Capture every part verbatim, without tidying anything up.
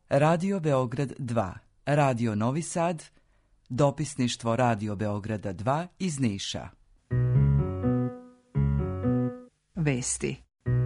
Radio Beograd dva, Radio Novi Sad, dopisništvo Radio Beograda dva iz Niša. Vesti.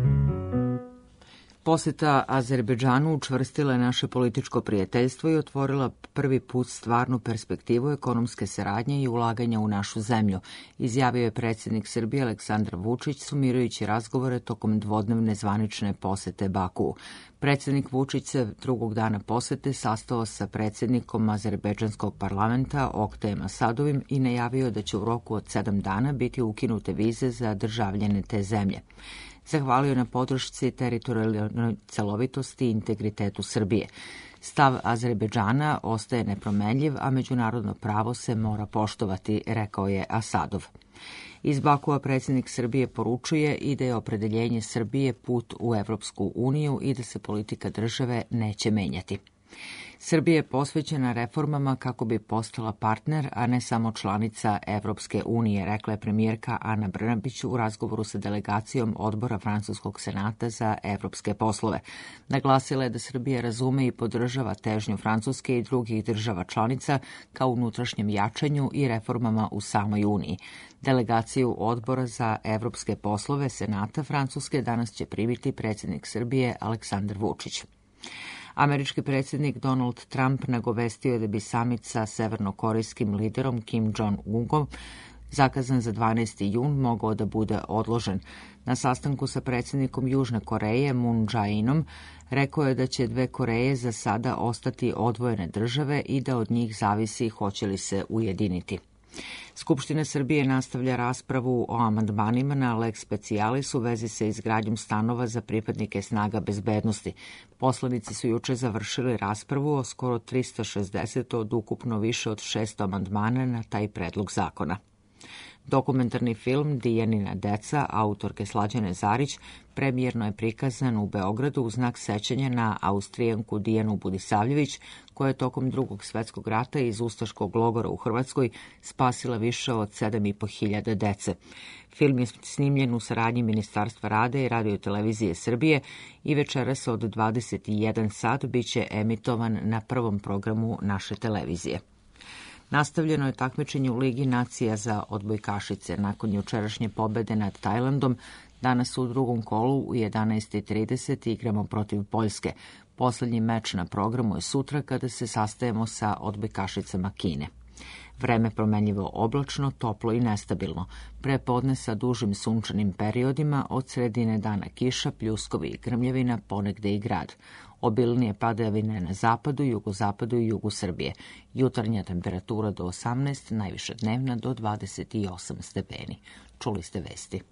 Poseta Azerbejdžanu učvrstila je naše političko prijateljstvo i otvorila prvi put stvarnu perspektivu ekonomske saradnje i ulaganja u našu zemlju, izjavio je predsjednik Srbije Aleksandar Vučić sumirajući razgovore tokom dvodnevne zvanične posete Bakuu. Predsjednik Vučić se drugog dana posete sastao sa predsjednikom Azerbejdžanskog parlamenta Oktajem Asadovim i najavio da će u roku od sedam dana biti ukinute vize za državljane te zemlje. Zahvalio na podršci teritorijalnoj celovitosti i integritetu Srbije. Stav Azerbejdžana ostaje nepromenljiv, a međunarodno pravo se mora poštovati, rekao je Asadov. Iz Bakua predsjednik Srbije poručuje i da je opredeljenje Srbije put u Evropsku uniju i da se politika države neće menjati. Srbija je posvećena reformama kako bi postala partner, a ne samo članica Evropske unije, rekla je premijerka Ana Brnabić u razgovoru sa delegacijom odbora Francuskog senata za evropske poslove. Naglasila je da Srbija razume i podržava težnju Francuske i drugih država članica ka unutrašnjem jačanju i reformama u samoj Uniji. Delegaciju odbora za evropske poslove senata Francuske danas će primiti predsjednik Srbije Aleksandar Vučić. Američki predsjednik Donald Trump nagovestio je da bi samit sa severnokorejskim liderom Kim Jong-unom zakazan za dvanaesti jun mogao da bude odložen. Na sastanku sa predsjednikom Južne Koreje Moon Jae-inom rekao je da će dve Koreje za sada ostati odvojene države i da od njih zavisi hoće li se ujediniti. Skupština Srbije nastavlja raspravu o amandmanima na lex specialis u vezi sa izgradnjom stanova za pripadnike snaga bezbednosti. Poslanici su juče završili raspravu o skoro trista šezdeset od ukupno više od šesto amandmana na taj predlog zakona. Dokumentarni film Dijanina deca, autorke Slađane Zarić, premijerno je prikazan u Beogradu u znak sećanja na Austrijanku Dijanu Budisavljević, koja je tokom Drugog svjetskog rata iz ustaškog logora u Hrvatskoj spasila više od sedam i po hiljada dece. Film je snimljen u saradnji Ministarstva rada i Radio-televizije Srbije i večeras od dvadeset jedan sat biće emitovan na prvom programu naše televizije. Nastavljeno je takmičenje u Ligi nacija za odbojkašice. Nakon jučerašnje pobede nad Tajlandom, danas u drugom kolu u jedanaest i trideset igramo protiv Poljske. Poslednji meč na programu je sutra kada se sastajemo sa odbojkašicama Kine. Vreme promenljivo oblačno, toplo i nestabilno. Pre podne sa dužim sunčanim periodima, od sredine dana kiša, pljuskovi i grmljevina, ponegde i grad. Obilnije padavine na zapadu, jugozapadu i jugu Srbije. Jutarnja temperatura do osamnaest, najviša dnevna do dvadeset osam stepeni. Čuli ste vesti.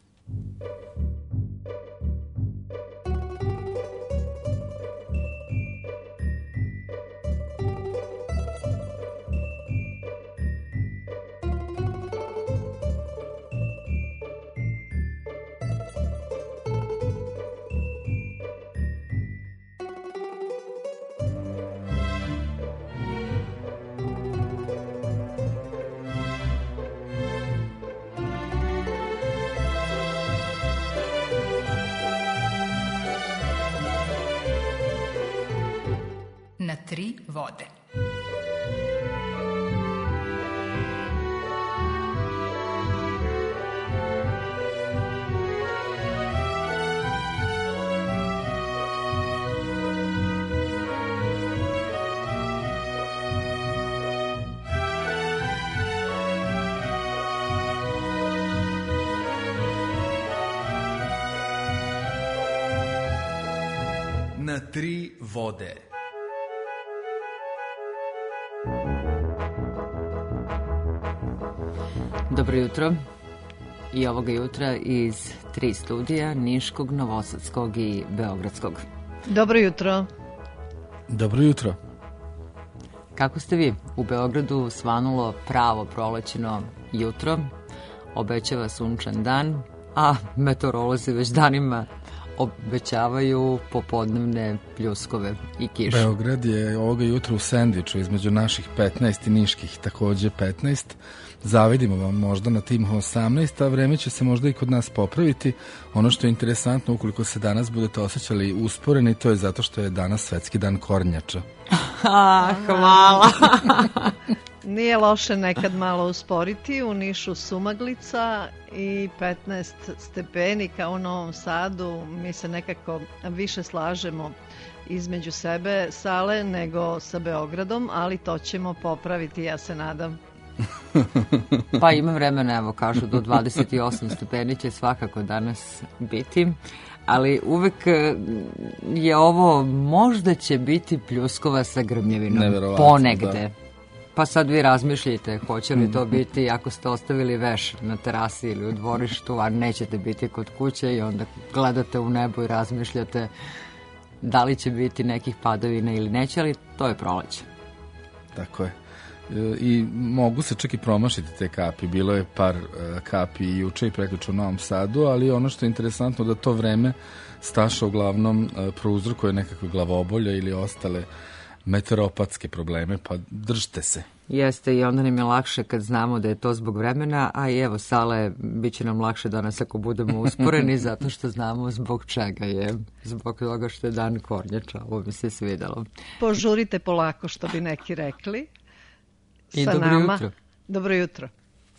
Na tri vode. Na tri vode. Dobro jutro. I ovoga jutra iz tri studija, Niškog, Novosadskog i Beogradskog. Dobro jutro. Dobro jutro. Kako ste vi? U Beogradu svanulo pravo prolećno jutro, obećava sunčan dan, a meteorolozi već danima obećavaju popodnevne pljuskove i kišu. Beograd je ovoga jutra u sendviču između naših petnaest i niških takođe petnaest. Zavidimo vam možda na tim osamnaest, a vreme će se možda i kod nas popraviti. Ono što je interesantno, ukoliko se danas budete osjećali usporeni, to je zato što je danas svetski dan kornjača. Ah, hvala. Nije loše nekad malo usporiti, u Nišu sumaglica i petnaest stepeni kao u Novom Sadu. Mi se nekako više slažemo između sebe Sale nego sa Beogradom, ali to ćemo popraviti, ja se nadam. Pa ima vremena, evo kažu do dvadeset osam stepeni će svakako danas biti, ali uvek je ovo, možda će biti pljuskova sa grmljevinom, ponegde. Da. Pa sad vi razmišljite, hoće li to biti ako ste ostavili veš na terasi ili u dvorištu, a nećete biti kod kuće i onda gledate u nebo i razmišljate da li će biti nekih padavina ili neće, ali to je proleće. Tako je. I mogu se čak i promašiti te kapi. Bilo je par kapi i juče i prekjuče u Novom Sadu, ali ono što je interesantno da to vreme Staša uglavnom prouzrokuje nekakve glavobolje ili ostale meteoropatske probleme, pa držite se. Jeste, i onda nam je lakše kad znamo da je to zbog vremena, a i evo Sale, bit će nam lakše danas ako budemo usporeni zato što znamo zbog čega je, zbog toga što je dan kornjača. Ovo mi se svidelo. Požurite polako, što bi neki rekli. I sa dobro nama. jutro. Dobro jutro.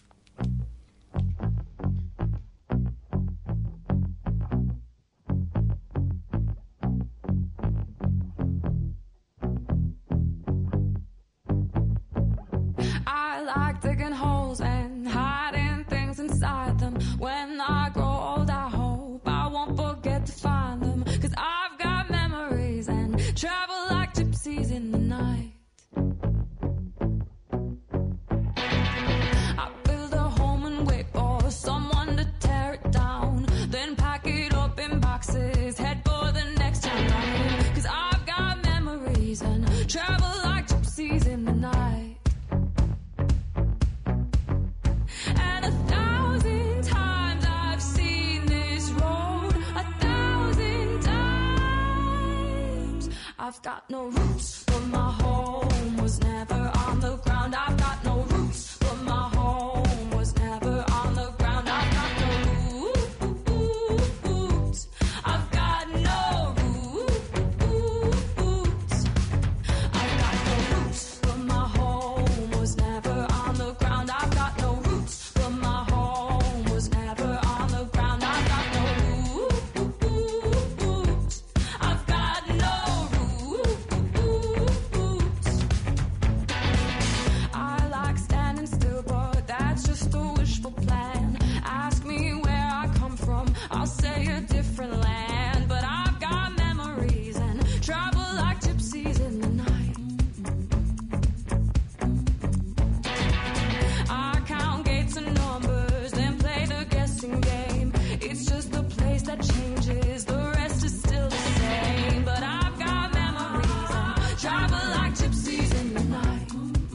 I like digging holes and hiding things inside them. When I grow old, I hope I won't forget to find them. 'Cause I've got memories and travel like gypsies in the night. Travel like gypsies in the night. And a thousand times I've seen this road, a thousand times. I've got no roots, but my home was never on the ground. I've got no roots, but my home was never on the ground. I've got no roots. I've got no roots. But my home was never on the ground. I've got no roots, but my home was never on the ground. I've got no roots. I've got no roots. I like standing still, but that's just a wishful plan. Ask me where I come from, I'll say a different land. But I've got memories and travel like gypsies in the night. Changes, the rest is still the same. But I've got memories and travel like gypsies in the night.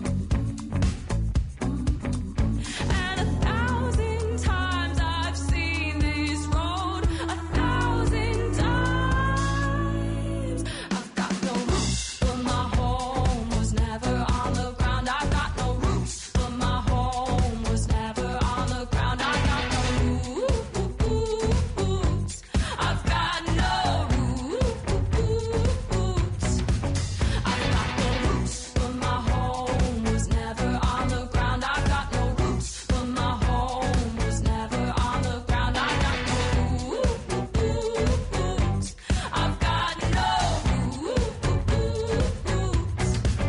And a thousand times I've seen this road, a thousand times. I've got no roots, but my home was never on the ground. I've got no roots, but my home was never on the ground. I've got no roots. I've got no roots. I've got no roots, but my home was never on the ground. I've got no roots, but my home was never on the ground. I've got no roots. I've got no roots.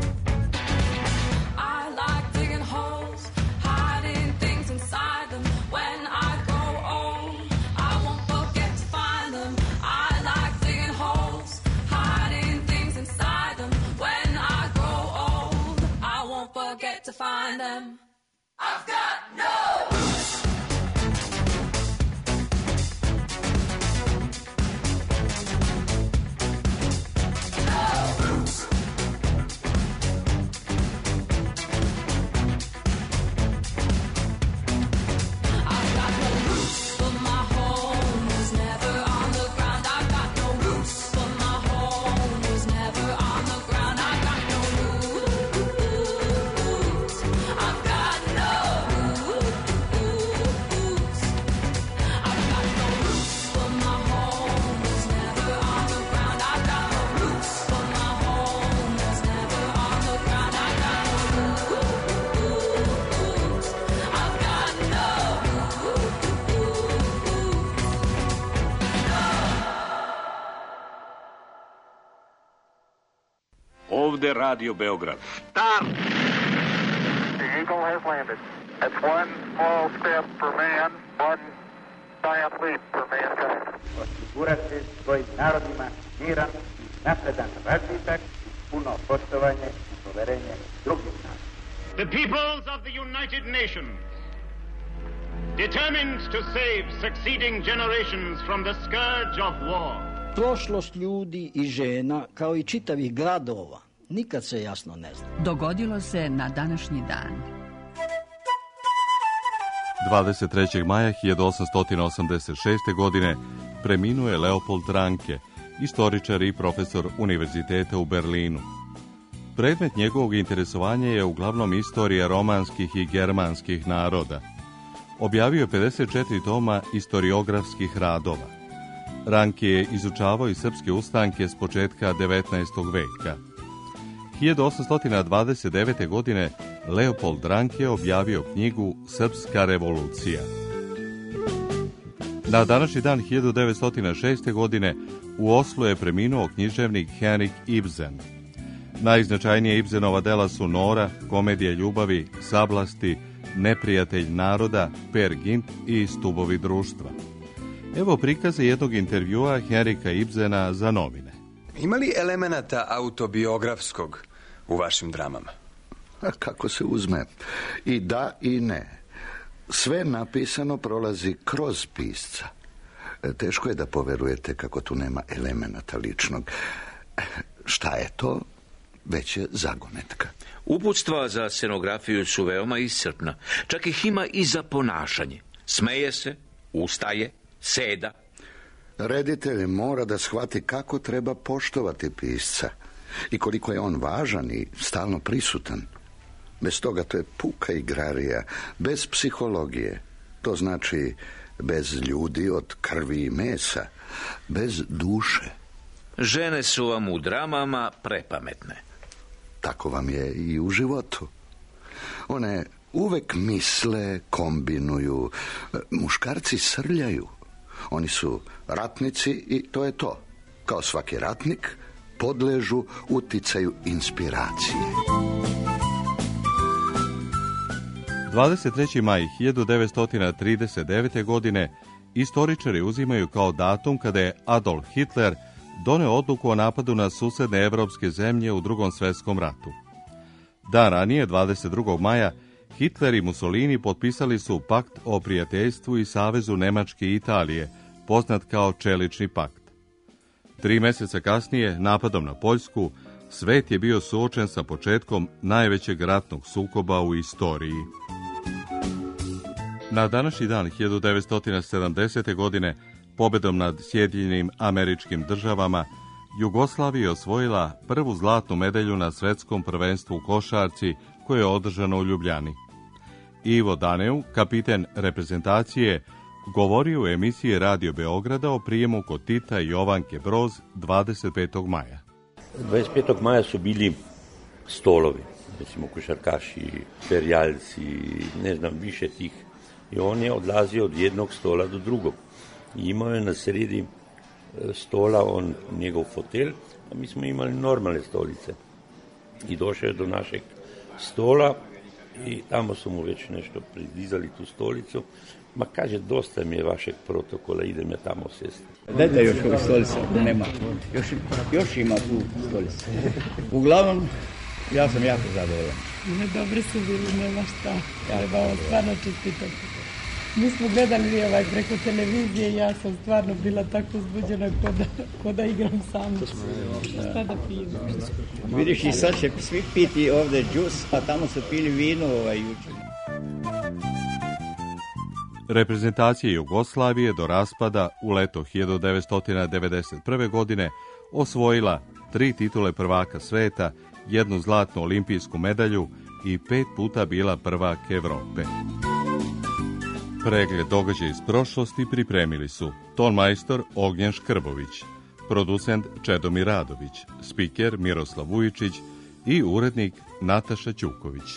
I like digging holes, hiding things inside them. When I grow old, I won't forget to find them. I like digging holes, hiding things inside them. When I grow old, I won't forget to find them. I've got no roots. No roots. I've got no roots, but my home was never on the ground. I've Ovde Radio Beograd. Start! The Eagle has landed. That's one small step for man, one giant leap for mankind. Osigurati svojim narodima miran, napredan razvitak, puno poštovanje i poverenje drugih naroda. The peoples of the United Nations, determined to save succeeding generations from the scourge of war. Prošlost ljudi i žena, kao i čitavih gradova, nikad se jasno ne zna. Dogodilo se na današnji dan. dvadeset trećeg maja hiljadu osamsto osamdeset šeste. godine preminuo je Leopold Ranke, istoričar i profesor univerziteta u Berlinu. Predmet njegovog interesovanja je uglavnom istorija romanskih i germanskih naroda. Objavio je pedeset četiri toma istoriografskih radova. Ranke je izučavao i srpske ustanke s početka devetnaestog veka. hiljadu osamsto dvadeset devete. godine Leopold Ranke objavio knjigu Srpska revolucija. Na današnji dan hiljadu devetsto šeste. godine u Oslu je preminuo književnik Henrik Ibsen. Najznačajnije Ibsenova dela su Nora, Komedija ljubavi, Sablasti, Neprijatelj naroda, Per Gynt i Stubovi društva. Evo prikaza jednog intervjua Henrika Ibsena za novine. Ima li elemenata autobiografskog u vašim dramama? A kako se uzme? I da i ne. Sve napisano prolazi kroz pisca. Teško je da poverujete kako tu nema elemenata ličnog. Šta je to? Već je zagonetka. Uputstva za scenografiju su veoma iscrpna. Čak ih ima i za ponašanje. Smeje se, ustaje, seda. Reditelj mora da shvati kako treba poštovati pisca i koliko je on važan i stalno prisutan. Bez toga to je puka igrarija, bez psihologije. To znači bez ljudi od krvi i mesa, bez duše. Žene su vam u dramama prepametne. Tako vam je i u životu. One uvek misle, kombinuju. Muškarci srljaju. Oni su ratnici i to je to. Kao svaki ratnik, podležu uticaju inspiracije. dvadeset treći maj hiljadu devetsto trideset devete. godine istoričari uzimaju kao datum kada je Adolf Hitler doneo odluku o napadu na susedne evropske zemlje u Drugom svjetskom ratu. Dan ranije, dvadeset drugog maja, Hitler i Mussolini potpisali su pakt o prijateljstvu i savezu Nemačke i Italije, poznat kao Čelični pakt. Tri mjeseca kasnije, napadom na Poljsku, svet je bio suočen sa početkom najvećeg ratnog sukoba u istoriji. Na današnji dan hiljadu devetsto sedamdesete. godine pobedom nad Sjedinjenim Američkim Državama Jugoslavija je osvojila prvu zlatnu medalju na svetskom prvenstvu u košarci koje je održano u Ljubljani. Ivo Daneu, kapiten reprezentacije, govorio u emisiji Radio Beograda o prijemu kod Tita i Jovanke Broz dvadeset petog maja. dvadeset petog maja su bili stolovi, recimo košarkaši, ferijalci, ne znam, više tih. I on je odlazio od jednog stola do drugog. I imao je na sredi stola on njegov fotelj, a mi smo imali normalne stolice. I došao je do našeg stola i tamo su mu već nešto pridizali tu stolicu. Ma kaže, dosta mi je vašeg protokola, idem ja tamo sjesti. Dajte još ovih stolica, nema. Još, još ima tu stolica. Uglavnom, ja sam jako zadovoljan. Ne, dobri su bili, nema šta. Treba vam stvarno čestitati. Mi smo gledali ovaj preko televizije i ja sam stvarno bila tako uzbuđena ko da, ko da igram sam. Šta da pijem? Vidiš, i sad će svi piti ovdje džus, a tamo su pili vino ovaj jučer. Reprezentacija Jugoslavije do raspada u leto hiljadu devetsto devedeset prve. godine osvojila tri titule prvaka sveta, jednu zlatnu olimpijsku medalju i pet puta bila prvak Evrope. Pregled događaja iz prošlosti pripremili su tonmajstor Ognjen Škrbović, producent Čedomir Radović, spiker Miroslav Vujičić i urednik Nataša Ćuković.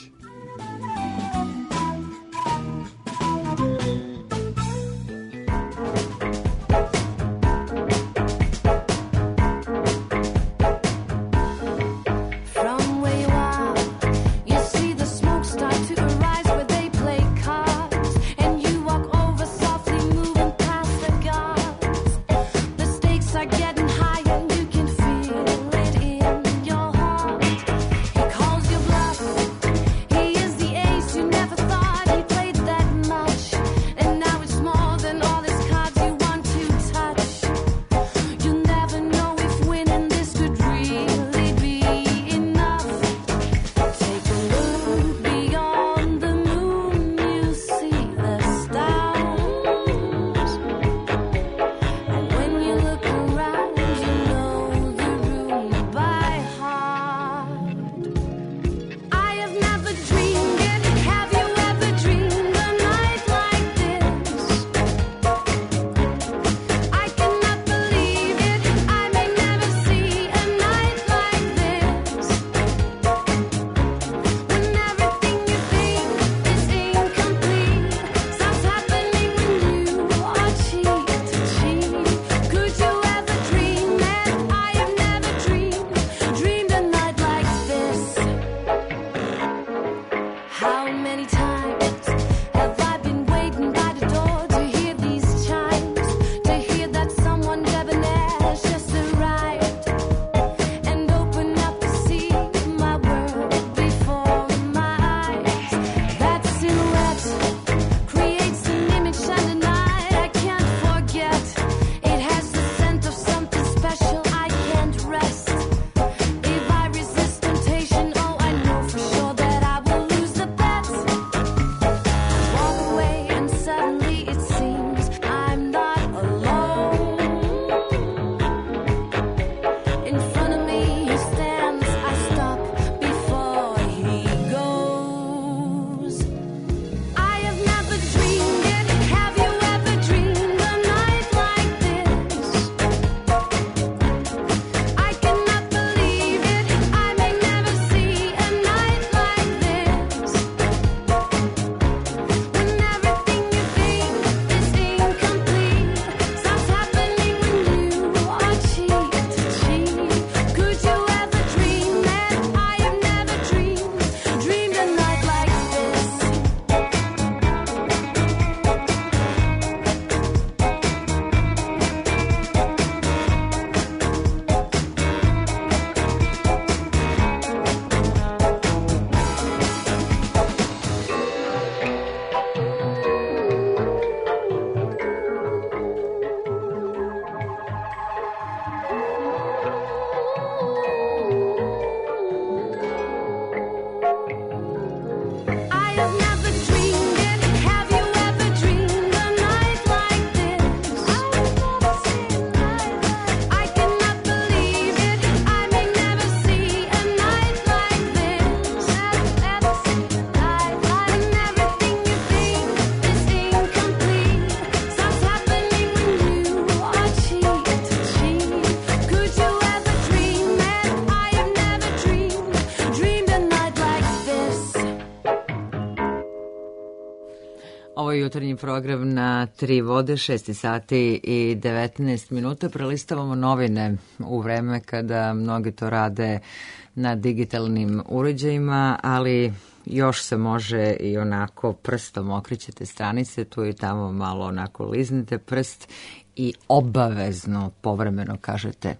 Ovo je jutarnji program na Tri vode, šest sati i devetnaest minuta. Prelistavamo novine u vreme kada mnogi to rade na digitalnim uređajima, ali još se može i onako prstom okrećete stranice, tu i tamo malo onako liznete prst i obavezno povremeno kažete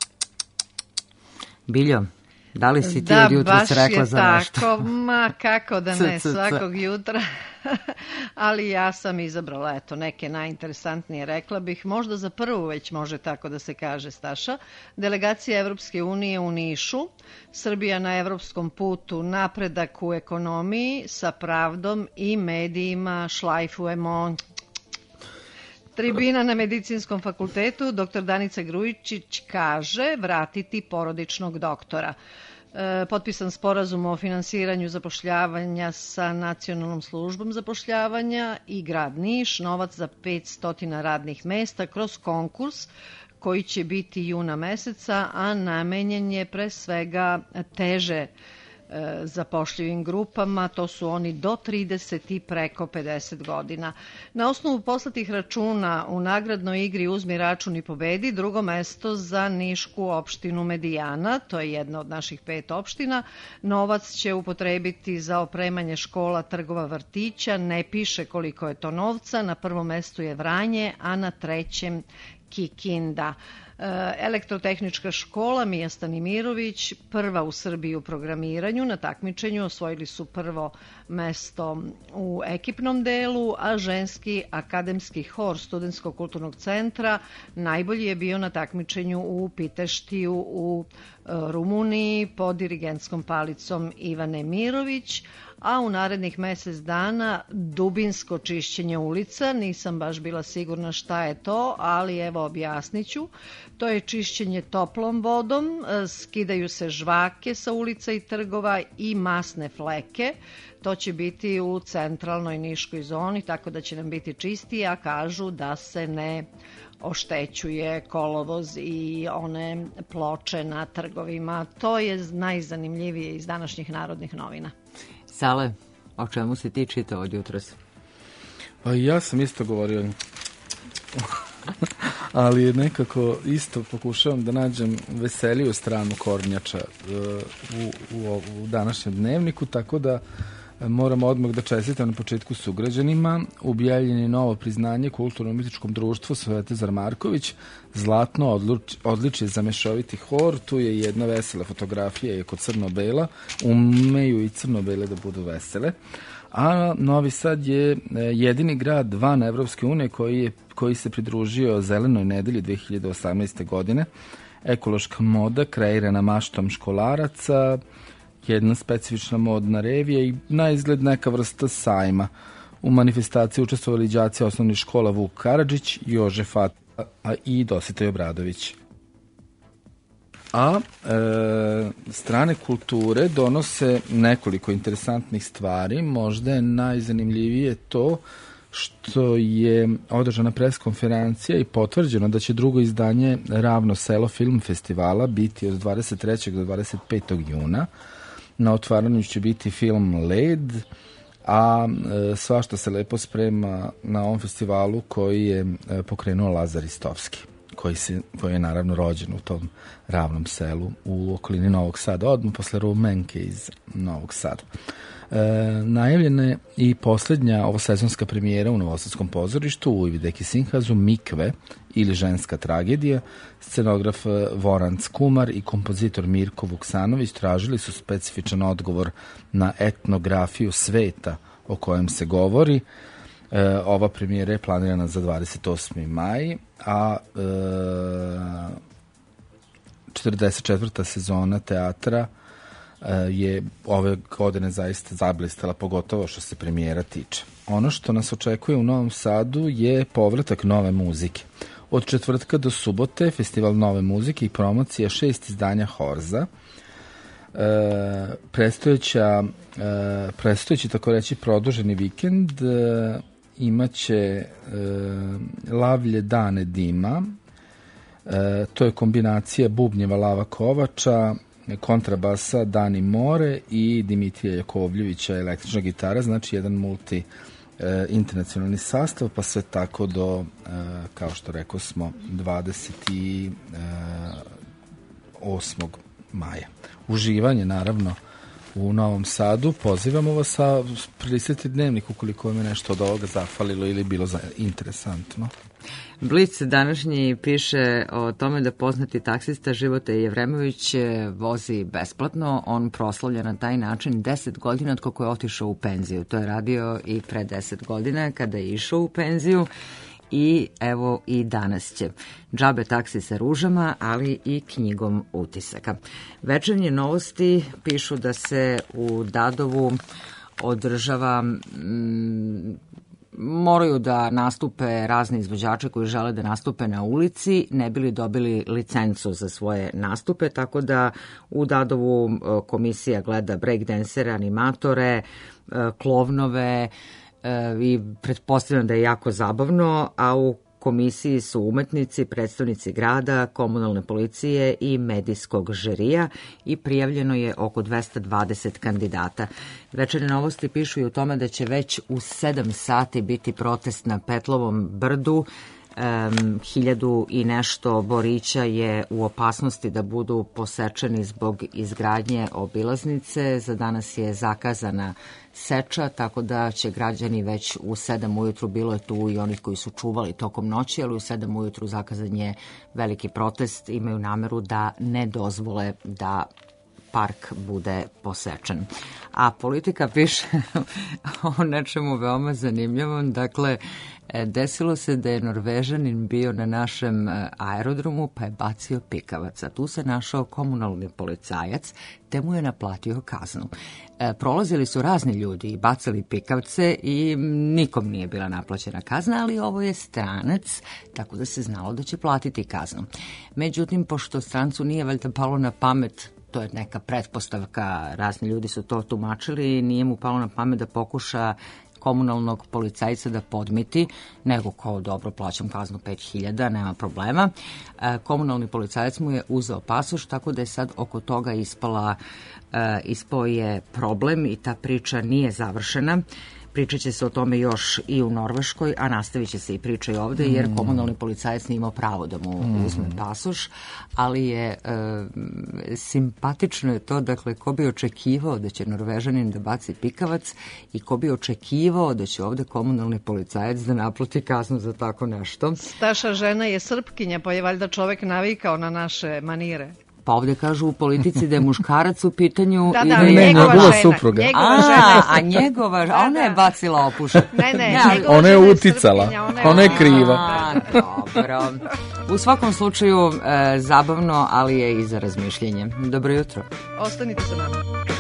Biljo, da li si ti da, od jutra se rekla za nešto? Da, baš je tako, ma kako da ne, svakog jutra. Ali ja sam izabrala, eto, neke najinteresantnije, rekla bih, možda za prvu već može tako da se kaže, Staša. Delegacija Evropske unije u Nišu, Srbija na evropskom putu, napredak u ekonomiji, sa pravdom i medijima, šlajfujemo. Tribina na Medicinskom fakultetu, doktor Danica Grujičić kaže vratiti porodičnog doktora. E, potpisan sporazum o finansiranju zapošljavanja sa Nacionalnom službom zapošljavanja i grad Niš, novac za petsto radnih mesta kroz konkurs koji će biti juna meseca, a namenjen je pre svega teže zapošljivim grupama, to su oni do trideset i preko pedeset godina. Na osnovu poslatih računa u nagradnoj igri Uzmi račun i pobedi, drugo mesto za nišku opštinu Medijana, to je jedna od naših pet opština. Novac će upotrebiti za opremanje škola, trgova, vrtića, ne piše koliko je to novca, na prvom mestu je Vranje, a na trećem Kikinda. Elektrotehnička škola Mija Stanimirović, prva u Srbiji u programiranju, na takmičenju osvojili su prvo mesto u ekipnom delu, a ženski akademski hor Studentskog kulturnog centra najbolji je bio na takmičenju u Piteštiju u Rumuniji pod dirigentskom palicom Ivane Mirović, a u narednih mesec dana dubinsko čišćenje ulica, nisam baš bila sigurna šta je to, ali evo objasniću. To je čišćenje toplom vodom, skidaju se žvake sa ulica i trgova i masne fleke. To će biti u centralnoj niškoj zoni, tako da će nam biti čistije, a kažu da se ne oštećuje kolovoz i one ploče na trgovima. To je najzanimljivije iz današnjih narodnih novina. Sale, o čemu si ti čitao od jutros? Pa ja sam isto govorio, ali nekako isto pokušavam da nađem veseliju stranu kornjača u, u, u današnjem dnevniku, tako da moram odmah da čestitam na početku sugrađanima. Objavljeno je novo priznanje Kulturno-umjetničkom društvu Svetozar Marković, zlatno odluč, odličje za mešoviti hor. Tu je jedna vesela fotografija, je kod crno-bela. Umeju i crno-bele da budu vesele. A Novi Sad je jedini grad van Evropske unije koji, je, koji se pridružio Zelenoj nedelji dve hiljade osamnaeste. godine. Ekološka moda kreirana maštom školaraca, jedna specifična modna revija i na izgled neka vrsta sajma. U manifestaciji učestvovali đaci osnovnih škola Vuk Karadžić, Jože Fata a i Dositej Obradović. A e, strane kulture donose nekoliko interesantnih stvari. Možda je najzanimljivije to što je održana preskonferencija i potvrđeno da će drugo izdanje Ravno selo film festivala biti od dvadeset trećeg do dvadeset petog juna. Na otvaranju će biti film Led, a e, svašta se lepo sprema na ovom festivalu koji je e, pokrenuo Lazar Istovski, koji, se, koji je naravno rođen u tom Ravnom selu u okolini Novog Sada, odmah posle Rumenke iz Novog Sada. E, najavljena je i poslednja ovosezonska premijera u Novosadskom pozorištu u Ivideki Sinhazu Mikve ili Ženska tragedija. Scenograf Voranc Kumar i kompozitor Mirko Vuksanović tražili su specifičan odgovor na etnografiju sveta o kojem se govori. E, ova premijera je planirana za dvadeset osmi maj, a e, četrdeset četvrta sezona teatra je ove godine zaista zablistala, pogotovo što se premijera tiče. Ono što nas očekuje u Novom Sadu je povratak nove muzike. Od četvrtka do subote festival nove muzike i promocija šest izdanja Horza. E, predstojeća, e, predstojeći, tako reći, produženi vikend e, imaće e, Lavlje dane dima. E, to je kombinacija bubnjeva Lava Kovača, kontrabasa Dani More i Dimitrija Jakovljevića električna gitara, znači jedan multi e, internacionalni sastav, pa sve tako do, e, kao što rekao smo, dvadeset osmog maja. Uživanje, naravno, u Novom Sadu. Pozivamo vas sa prelistiti dnevnik ukoliko vam je nešto od ovoga zafalilo ili bilo za, interesantno. Blic današnji piše o tome da poznati taksista Živote Jevremović vozi besplatno. On proslavlja na taj način deset godina od kako je otišao u penziju. To je radio i pre deset godina kada je išao u penziju. I evo i danas će. Džabe taksi sa ružama, ali i knjigom utisaka. Večernje novosti pišu da se u Dadovu održava, m, moraju da nastupe razni izvođači koji žele da nastupe na ulici, ne bili dobili licencu za svoje nastupe, tako da u Dadovu komisija gleda breakdansere, animatore, klovnove, i pretpostavljam da je jako zabavno, a u komisiji su umetnici, predstavnici grada, komunalne policije i medijskog žirija i prijavljeno je oko dvesta dvadeset kandidata. Večernje novosti pišu i o tome da će već u sedam sati biti protest na Petlovom brdu. Um, hiljadu i nešto borića je u opasnosti da budu posečeni zbog izgradnje obilaznice. Za danas je zakazana seča, tako da će građani već u sedam ujutru, bilo je tu i onih koji su čuvali tokom noći, ali u sedam ujutru zakazan je veliki protest, imaju nameru da ne dozvole da park bude posečen. A Politika piše o nečemu veoma zanimljivom, dakle, desilo se da je Norvežanin bio na našem aerodromu pa je bacio pikavac. Tu se našao komunalni policajac te mu je naplatio kaznu. Prolazili su razni ljudi i bacali pikavce i nikom nije bila naplaćena kazna, ali ovo je stranac, tako da se znalo da će platiti kaznu. Međutim, pošto strancu nije valjda palo na pamet, to je neka pretpostavka, razni ljudi su to tumačili, nije mu palo na pamet da pokuša komunalnog policajca da podmiti, nego kao dobro plaćam kaznu pet hiljada, nema problema. E, komunalni policajac mu je uzeo pasoš, tako da je sad oko toga ispala, e, ispao je problem i ta priča nije završena. Pričat će se o tome još i u Norveškoj, a nastavit će se i priča i ovde, jer komunalni policajac nije imao pravo da mu uzme pasoš, ali je e, simpatično je to, dakle, ko bi očekivao da će Norvežanin da baci pikavac i ko bi očekivao da će ovde komunalni policajac da naplati kaznu za tako nešto. Staša žena je Srpkinja, pa je valjda čovek navikao na naše manire. Pa ovde kažu u Politici da je muškarac u pitanju da, i da, da je njegova, njegova žena, supruga. Njegova a, žena. a njegova, a ona je bacila opušak. Ne, ne, ja, njegova ona je žena uticala, Srpkinja, ona je, ona je kriva. A, dobro. U svakom slučaju, e, zabavno, ali je i za razmišljenje. Dobro jutro. Ostanite sa nama.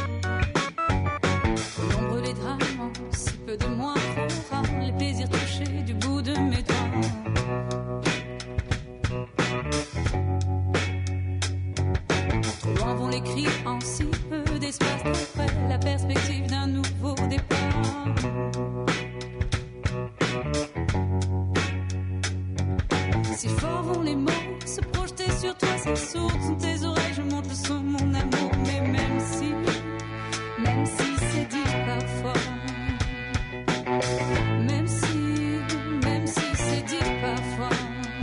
Les cris en si peu d'espace après la perspective d'un nouveau départ. Si fort vont les mots se projeter sur toi, si sourdes sont tes oreilles, je monte le son, mon amour. Mais même si, même si c'est dit parfois, même si, même si c'est dit parfois,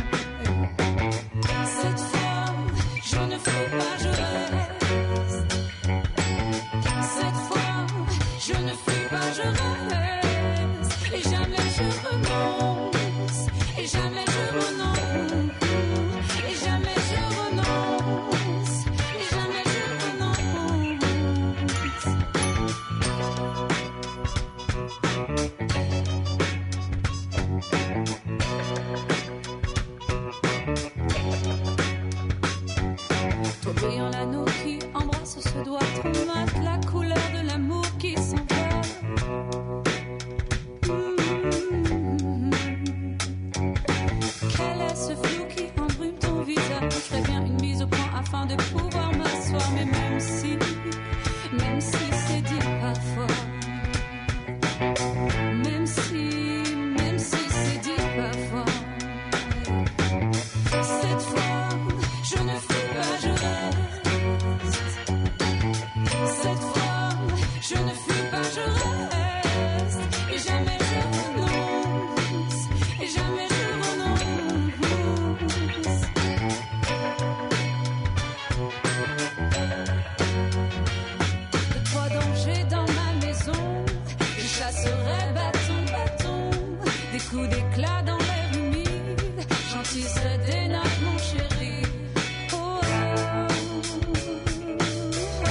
cette fois, je ne fuis pas, je reste. Cette fois, je ne fuis pas, je reste. Et jamais je renonce. Et jamais je renonce. Et jamais je renonce. Et jamais je renonce. Trop brillant l'anneau qui embrasse ce doigt, trop mate la couleur de l'amour qui s'envole. Mmh. Quel est ce flou qui embrume ton visage? Je ferais bien une mise au point afin de pouvoir m'asseoir, mais même si, même si c'est dit parfois, même si, même si c'est dit parfois, cette fois, je ne fuis pas, je reste. Cette fois, je ne fuis pas, je coups d'éclat dans l'air humide. J'en tisserai des nappes, mon chéri. Oh, oh, oh,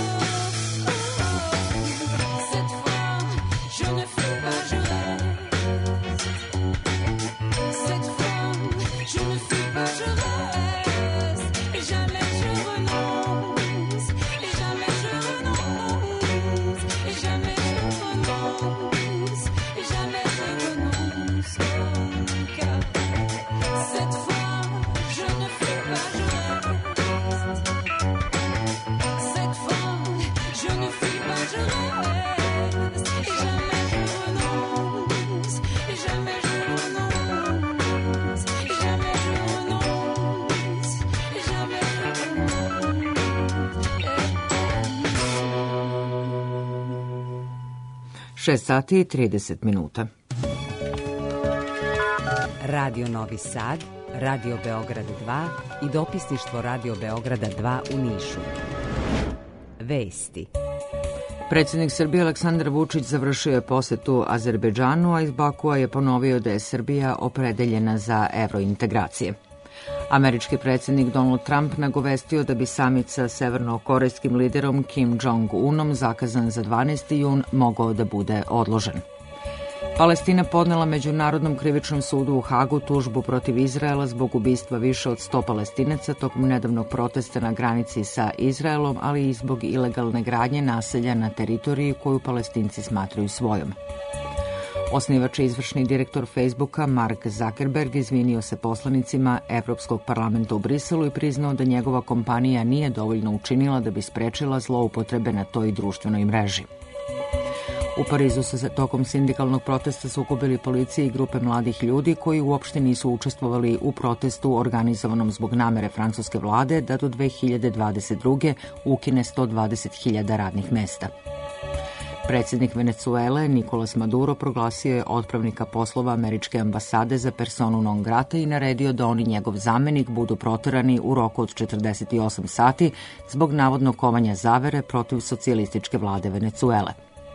oh. Cette fois, je ne fuis pas, je reste. Cette fois, je ne fuis pas, je reste. Et jamais je renonce. Et jamais je renonce. Et jamais je renonce. Et jamais je renonce. Oh, car cette fois, je ne fuis pas, je reste. Cette fois, je ne fuis pas, je reste. Et jamais je renonce. Et jamais je renonce. Et jamais je renonce. Et jamais je šest sati i trideset minuta. Radio Novi Sad, Radio Beograd dva i dopisništvo Radio Beograda dva u Nišu. Vesti. Predsjednik Srbije Aleksandar Vučić završio je posetu Azerbejdžanu, a iz Bakua je ponovio da je Srbija opredeljena za evrointegracije. Američki predsjednik Donald Trump nagovestio da bi samit sa severnokorejskim liderom Kim Jong-unom zakazan za dvanaesti jun mogao da bude odložen. Palestina podnela Međunarodnom krivičnom sudu u Hagu tužbu protiv Izraela zbog ubistva više od sto Palestinaca tokom nedavnog protesta na granici sa Izraelom, ali i zbog ilegalne gradnje naselja na teritoriji koju Palestinci smatraju svojom. Osnivač i izvršni direktor Facebooka Mark Zuckerberg izvinio se poslanicima Evropskog parlamenta u Briselu i priznao da njegova kompanija nije dovoljno učinila da bi sprečila zloupotrebe na toj društvenoj mreži. U Parizu su se tokom sindikalnog protesta sukobili policije i grupe mladih ljudi koji uopšte nisu učestvovali u protestu organizovanom zbog namere francuske vlade da do dve hiljade dvadeset druge ukine sto dvadeset hiljada radnih mesta. Predsjednik Venecuele Nicolas Maduro proglasio je otpravnika poslova američke ambasade za personu non grata i naredio da on i njegov zamenik budu proterani u roku od četrdeset osam sati zbog navodnog kovanja zavere protiv socijalističke vlade Venecuele.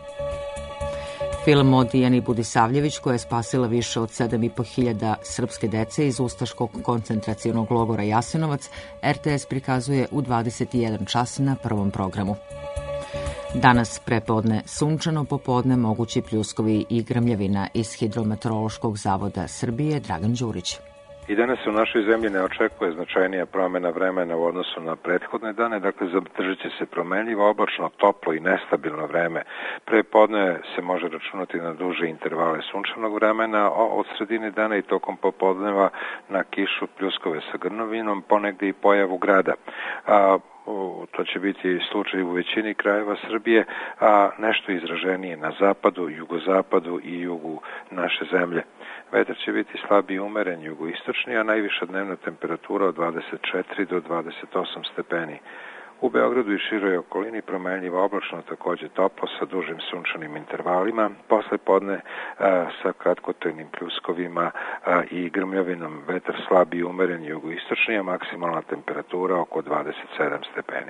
Film o Dijani Budisavljević, koja je spasila više od sedam i po hiljada srpske dece iz ustaškog koncentracionog logora Jasenovac, er te es prikazuje u dvadeset jedan čas na prvom programu. Danas prepodne sunčano, popodne mogući pljuskovi i grmljavina. Iz Hidrometeorološkog zavoda Srbije Dragan Đurić. I danas se u našoj zemlji ne očekuje značajnija promjena vremena u odnosu na prethodne dane, dakle zadržat će se promenljivo, oblačno, toplo i nestabilno vreme. Pre podne se može računati na duže intervale sunčanog vremena, od sredine dana i tokom popodneva na kišu, pljuskove sa grmovinom, ponegde i pojavu grada. A, to će biti slučaj u većini krajeva Srbije, a nešto izraženije na zapadu, jugozapadu i jugu naše zemlje. Vetar će biti slab i umeren jugoistočni, a najviša dnevna temperatura od dvadeset četiri do dvadeset osam stepeni. U Beogradu i široj okolini promenljivo oblačno, takođe toplo sa dužim sunčanim intervalima, posle podne a, sa kratkotrajnim pljuskovima a, i grmljavinom. Vetar slab i umeren jugoistočni, a maksimalna temperatura oko dvadeset sedam stepeni.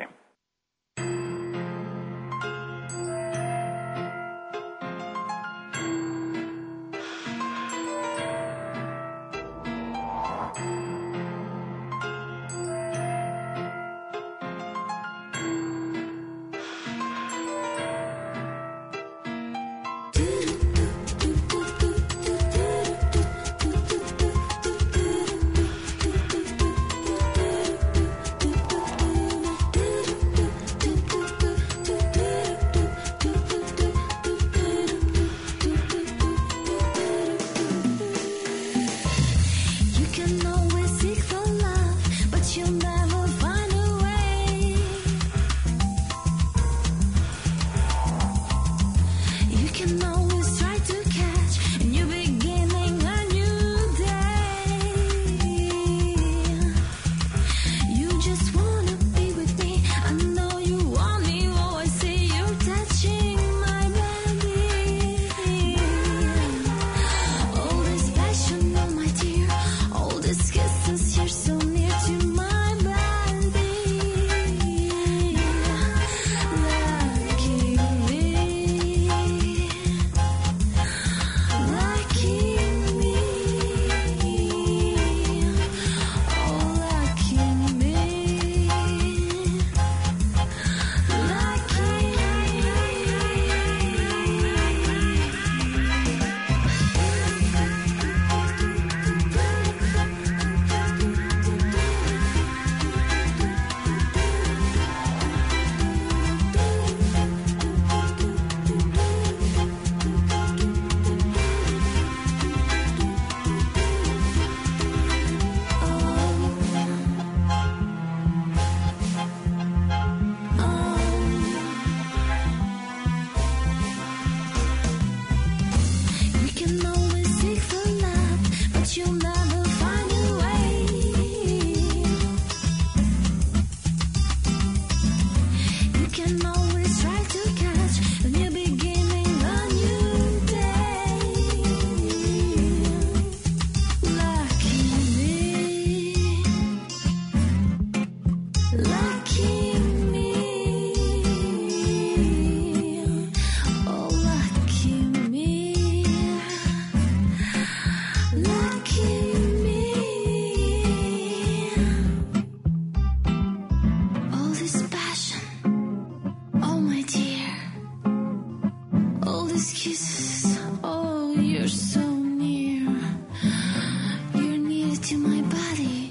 these kisses, oh, you're so near. You're near to my body.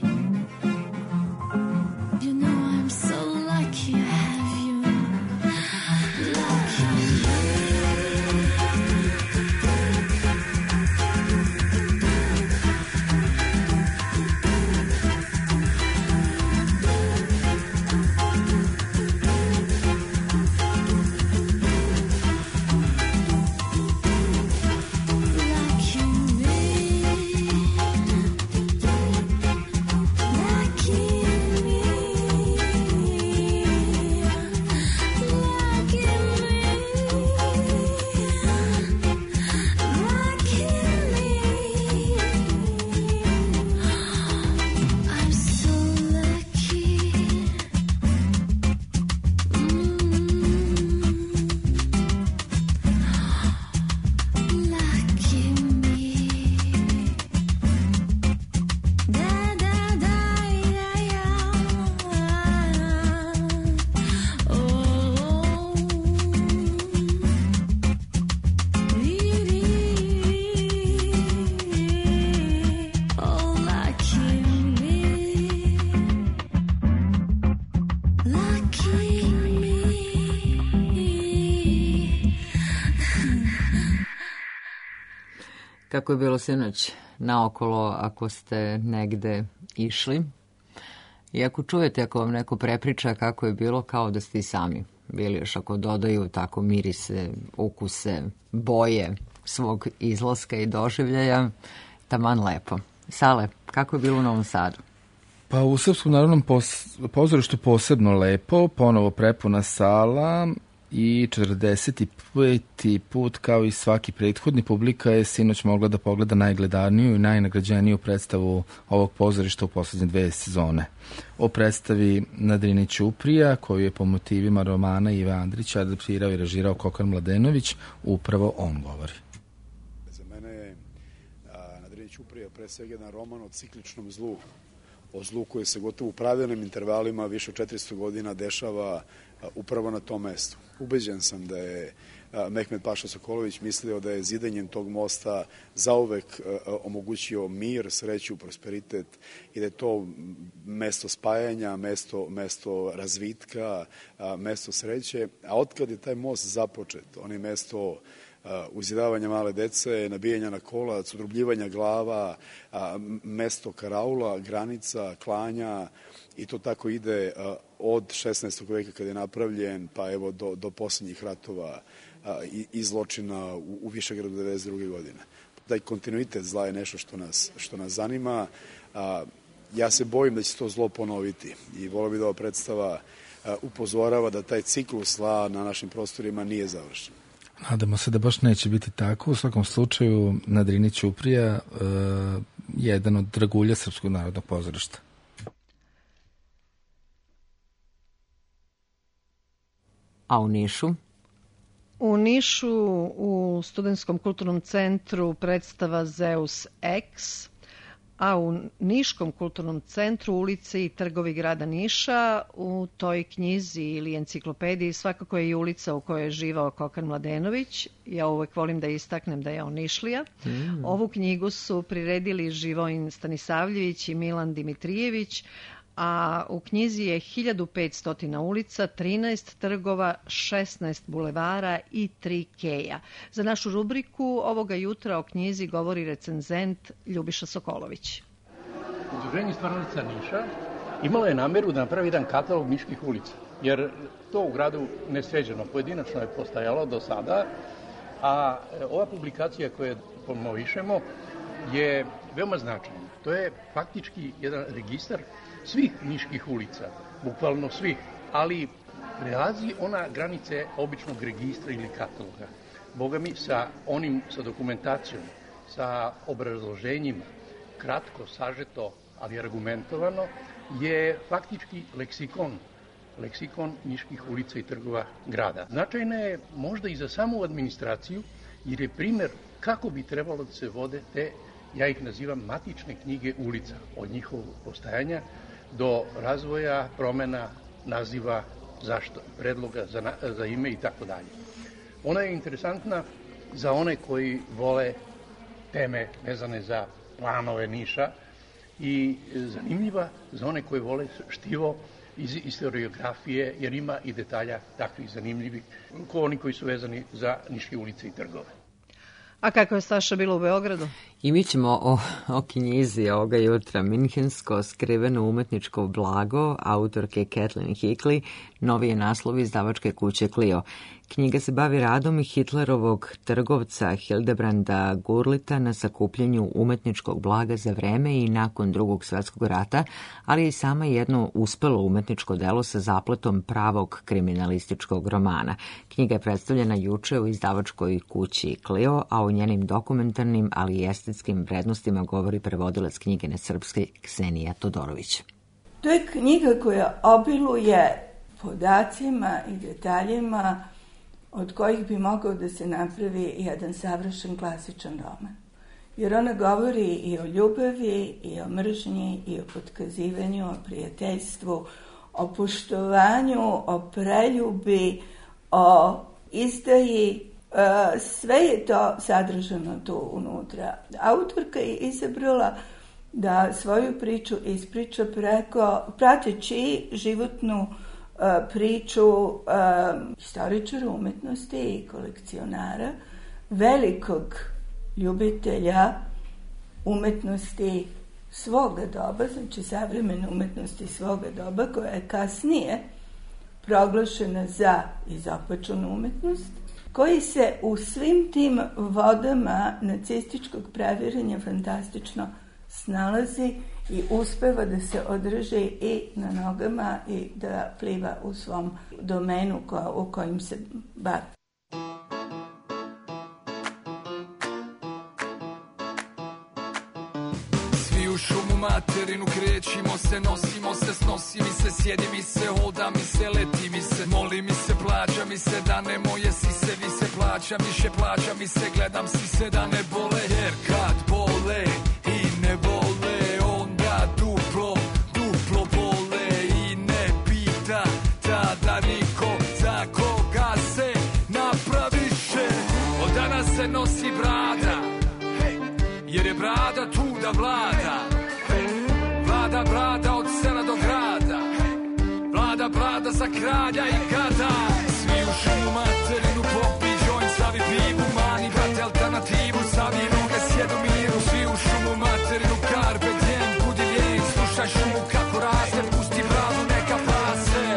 You know I'm so lucky I have you. Lucky Kako je bilo sinoć naokolo ako ste negde išli? I ako čujete, ako vam neko prepriča kako je bilo, kao da ste i sami bili, još ako dodaju tako mirise, ukuse, boje svog izlaska i doživljaja, taman lepo. Sale, kako je bilo u Novom Sadu? Pa u Srpskom narodnom pos- pozorištu posebno lepo, ponovo prepuna sala i četrdeset peti put, kao i svaki prethodni, publika je sinoć mogla da pogleda najgledaniju i najnagrađeniju predstavu ovog pozorišta u poslednje dve sezone. O predstavi Na Drini ćuprija, koju je po motivima romana Ive Andrića adaptirao i režirao Kokan Mladenović, upravo on govori. Za mene je Na Drini ćuprija pre svega jedan roman o cikličnom zlu, o zlu koje se gotovo u pravilnim intervalima više od četiristo godina dešava upravo na tom mestu. Ubeđen sam da je Mehmed Paša Sokolović mislio da je zidanjem tog mosta zauvek omogućio mir, sreću, prosperitet i da je to mesto spajanja, mesto, mesto razvitka, mesto sreće. A otkad je taj most započet, on je mesto uzidavanja male dece, nabijanja na kolac, udrubljivanja glava, mesto karaula, granica, klanja, i to tako ide od šesnaestog veka kada je napravljen, pa evo do, do posljednjih ratova i, i zločina u, u Višegradu devedeset druge godine. Taj kontinuitet zla je nešto što nas, što nas zanima. Ja se bojim da će to zlo ponoviti i volio bih da ova predstava upozorava da taj ciklus zla na našim prostorima nije završen. Nadamo se da baš neće biti tako. U svakom slučaju, Na Drini ćuprija uh, jedan od dragulja Srpskog narodnog pozorišta. A u Nišu? U Nišu u Studentskom kulturnom centru predstava Zeus X, a u Niškom kulturnom centru ulice i trgovi grada Niša u toj knjizi ili enciklopediji svakako je i ulica u kojoj je živao Kokan Mladenović. Ja uvek volim da istaknem da je on Nišlija. Mm. Ovu knjigu su priredili Živojin Stanisavljević i Milan Dimitrijević, a u knjizi je hiljadu petsto ulica, trinaest trgova, šesnaest bulevara i tri keja. Za našu rubriku ovoga jutra o knjizi govori recenzent Ljubiša Sokolović. Udruženje stvaralaca Niša imalo je nameru da napravi jedan katalog niških ulica, jer to u gradu nesređeno, pojedinačno je postajalo do sada, a ova publikacija koju promovišemo je veoma značajna. To je faktički jedan registar svih niških ulica, bukvalno svih, ali prelazi ona granice običnog registra ili kataloga. Boga mi, sa onim, sa dokumentacijom, sa obrazloženjima, kratko, sažeto, ali argumentovano, je faktički leksikon, leksikon niških ulica i trgova grada. Značajna je možda i za samu administraciju, jer je primer kako bi trebalo da se vode te, ja ih nazivam matične knjige ulica, od njihovog postajanja do razvoja, promena, naziva, zašto, predloga za, za ime i tako dalje. Ona je interesantna za one koji vole teme vezane za planove Niša i zanimljiva za one koji vole štivo iz historiografije, jer ima i detalja takvih zanimljivih, ko oni koji su vezani za niške ulice i trgove. A kako je Staša bilo u Beogradu? I mi ćemo o, o knjizi ovoga jutra, Minhensko skriveno umetničko blago, autorke Kathleen Hickley, novi je naslov izdavačke kuće Clio. Knjiga se bavi radom Hitlerovog trgovca Hildebranda Gurlita na sakupljenju umetničkog blaga za vreme i nakon Drugog svjetskog rata, ali je i sama jedno uspelo umetničko delo sa zapletom pravog kriminalističkog romana. Knjiga je predstavljena juče u izdavačkoj kući Clio, a o njenim dokumentarnim, ali i estetskim vrednostima govori prevodilac knjige na srpski Ksenija Todorović. To je knjiga koja obiluje podacima i detaljima od kojih bi mogao da se napravi jedan savršen klasičan roman. Jer ona govori i o ljubavi, i o mržnji, i o potkazivanju, o prijateljstvu, o poštovanju, o preljubi, o izdaji. Sve je to sadržano tu unutra. Autorka je izabrala da svoju priču ispriča preko, prateći životnu priču um, historičara umetnosti i kolekcionara, velikog ljubitelja umetnosti svoga doba, znači savremene umetnosti svoga doba, koja je kasnije proglašena za izopačenu umetnost, koji se u svim tim vodama nacističkog previranja fantastično snalazi i uspeva da se održi i na nogama i da pliva u svom domenu ko, u kojim se bavi. Svi u šumu materinu krećimo se, nosimo se, snosi mi se, sjedi mi se, hoda mi se, leti mi se, moli mi se, plaća mi se, dane moje sise, vi se plaća, više plaća mi se, gledam si se da ne bole, jer kad bole i ne vole, onda duplo, duplo bole i ne pita tada niko za koga se napraviše. Od danas se nosi brada, jer je brada tu da vlada. Vlada brada od sela do grada, vlada brada za kralja i gada. Svi u šumu materinu, popi joint, stavi pivu, mani brate alternativu, stavi noge, sjedu miru. Svi u šumu materinu, carpe diem, budi lijen, slušaj šumu kako raste, pusti bradu, neka pase.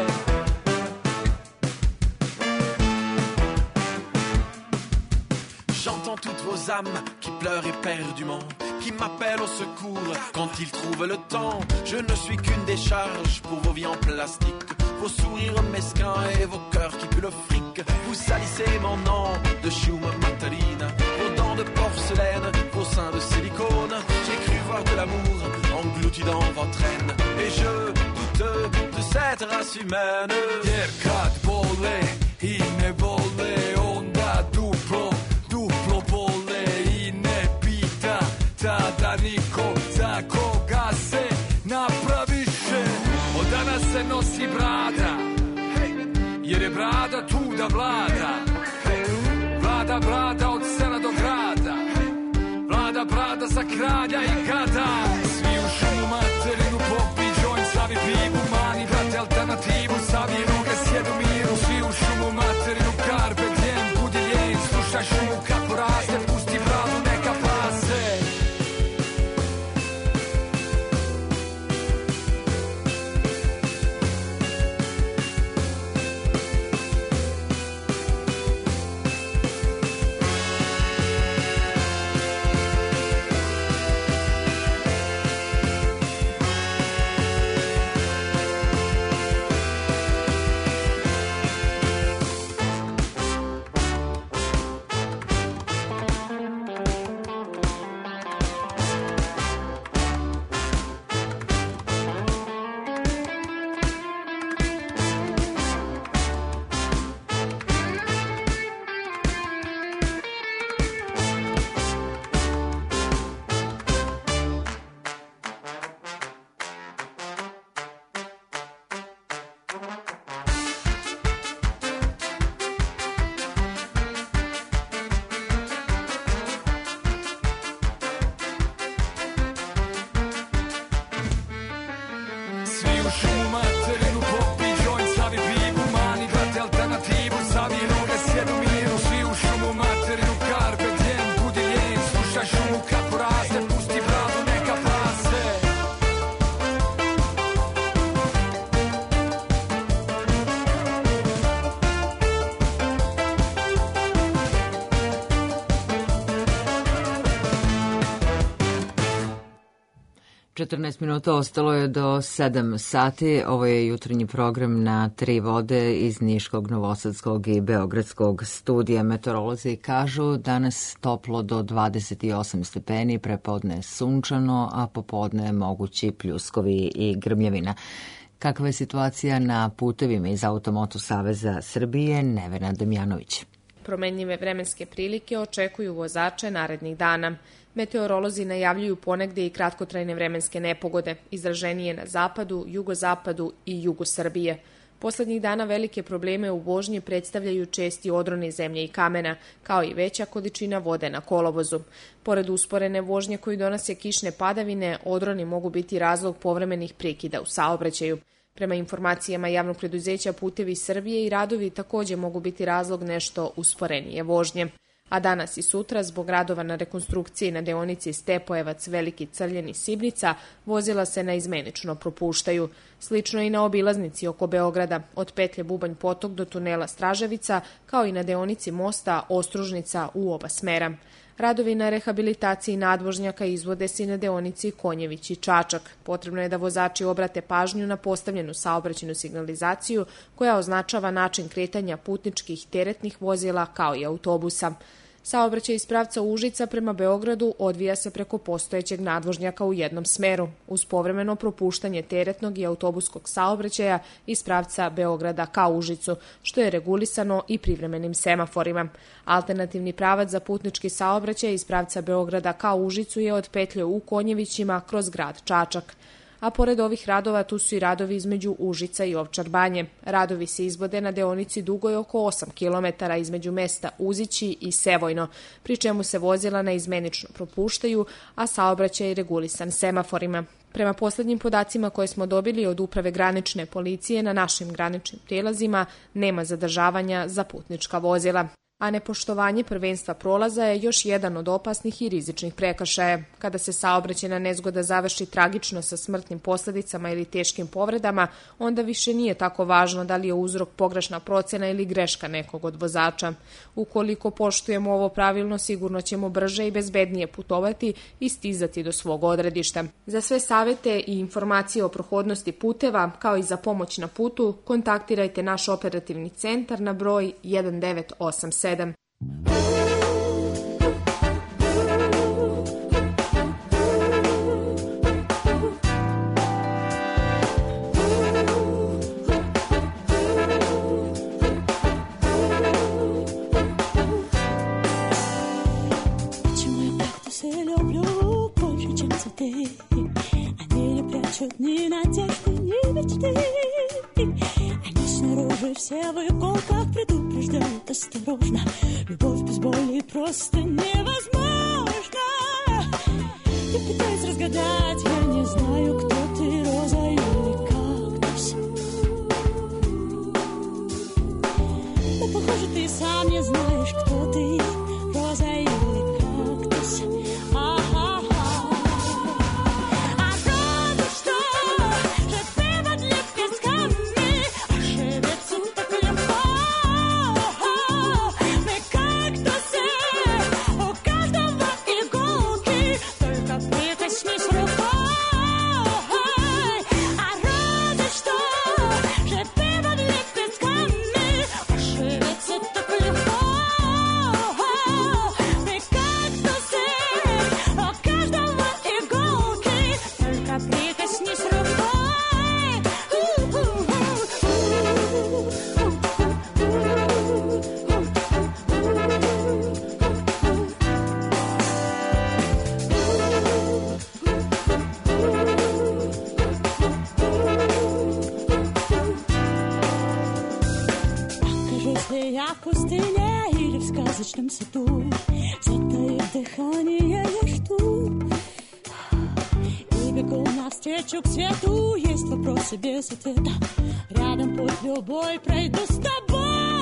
J'entends toutes vos âmes qui pleurent éperdument, qui m'appellent au secours quand ils trouvent le temps. Je ne suis qu'une décharge pour vos vies en plastique, vos sourires mesquins et vos cœurs qui puent le fric. Vous salissez mon nom de Shuma Matarina, vos dents de porcelaine, vos seins de silicone. J'ai cru voir de l'amour englouti dans votre haine, et je doute de cette race humaine. Jer kad bole i ne vole, onda duplo, duplo bole i ne pita tada niko za koga se napraviše. Od danas se nosi brada, jer je brada tu da vlada. Vlada brada od sela do grada, vlada brada za kralja i gada. Svi u šumu materinu, popi joint, stavi pivu, mani brate alternativu, stavi noge, sjedu miru. Svi u šumu materinu, carpe diem, budi lijen, slušaj šumu kako raste, pusti bradu, neka pase. Svi u šumu materinu, popi joint, stavi pivu, mani, brate, alternativu, savi noge, sjedu miru. Svi u šumu materinu, carpe diem, budi lijen, slušaj šumu kako raste, pusti bradu, neka pase. četrnaest minuta ostalo je do sedam sati. Ovo je jutarnji program na Tri vode iz Niškog, Novosadskog i Beogradskog studija. Meteorolozi kažu danas toplo do dvadeset osam stepeni, prepodne sunčano, a popodne mogući pljuskovi i grmljavina. Kakva je situacija na putevima iz Automoto saveza Srbije? Nevena Damjanović. Promenljive vremenske prilike očekuju vozače narednih dana. Meteorolozi najavljuju ponegde i kratkotrajne vremenske nepogode, izraženije na zapadu, jugozapadu i jugu Srbije. Poslednjih dana velike probleme u vožnji predstavljaju česti odroni zemlje i kamena, kao i veća količina vode na kolovozu. Pored usporene vožnje koji donose kišne padavine, odroni mogu biti razlog povremenih prekida u saobraćaju. Prema informacijama javnog preduzeća Putevi Srbije i radovi takođe mogu biti razlog nešto usporenije vožnje. A danas i sutra, zbog radova na rekonstrukciji na deonici Stepojevac, Veliki Crljen i Sibnica, vozila se naizmenično propuštaju. Slično i na obilaznici oko Beograda, od petlje Bubanj Potok do tunela Straževica, kao i na deonici mosta Ostružnica u oba smera. Radovi na rehabilitaciji nadvožnjaka izvode se i na deonici Konjević i Čačak. Potrebno je da vozači obrate pažnju na postavljenu saobraćajnu signalizaciju koja označava način kretanja putničkih teretnih vozila kao i autobusa. Saobraćaj iz pravca Užica prema Beogradu odvija se preko postojećeg nadvožnjaka u jednom smeru, uz povremeno propuštanje teretnog i autobuskog saobraćaja iz pravca Beograda ka Užicu, što je regulisano i privremenim semaforima. Alternativni pravac za putnički saobraćaj iz pravca Beograda ka Užicu je od petlje u Konjevićima kroz grad Čačak. A pored ovih radova tu su i radovi između Užica i Ovčar Banje. Radovi se izvode na deonici dugoj oko osam kilometara između mesta Uzići i Sevojno, pri čemu se vozila naizmenično propuštaju, a saobraćaj je regulisan semaforima. Prema poslednjim podacima koje smo dobili od Uprave granične policije, na našim graničnim prijelazima nema zadržavanja za putnička vozila. A nepoštovanje prvenstva prolaza je još jedan od opasnih i rizičnih prekršaja. Kada se saobraćajna nezgoda završi tragično sa smrtnim posledicama ili teškim povredama, onda više nije tako važno da li je uzrok pogrešna procena ili greška nekog od vozača. Ukoliko poštujemo ovo pravilno, sigurno ćemo brže i bezbednije putovati i stizati do svog odredišta. Za sve savete i informacije o prohodnosti puteva, kao i za pomoć na putu, kontaktirajte naš operativni centar na broj jedan devet osam sedam. Ни надежды, ни мечты. Они снаружи все в иголках предупреждают осторожно. Любовь без боли просто невозможна. И пытаюсь разгадать, я не знаю, кто ты, роза или кактус. Но похоже, ты сам не знаешь, кто ты, роза или кактус. Ага. Пустыня или в сказочном саду, затаив дыхание, я жду и бегу навстречу. навстречу к свету. Есть вопросы без ответа. Рядом путь любой пройду с тобой.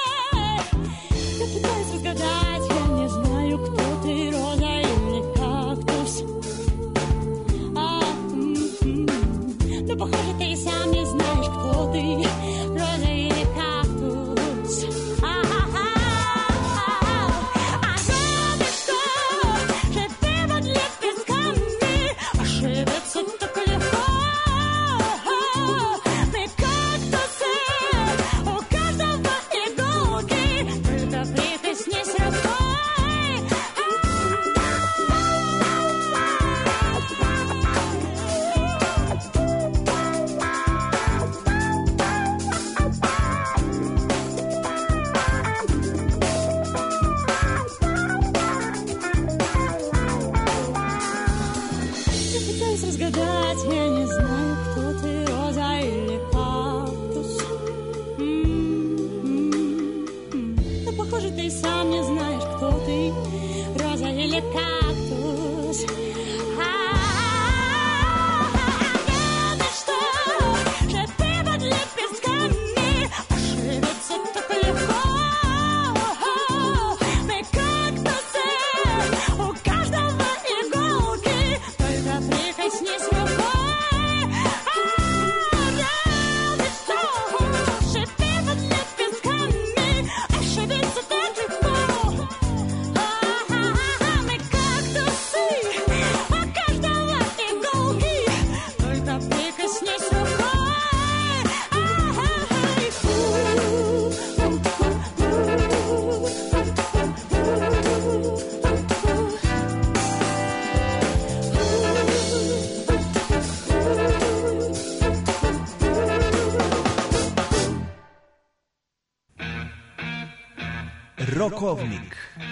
Я пытаюсь разгадать, я не знаю, кто ты, роза или кактус. А, м-м-м. Но похоже, ты и сам не знаешь, кто ты, роза или кактус. Rokovnik.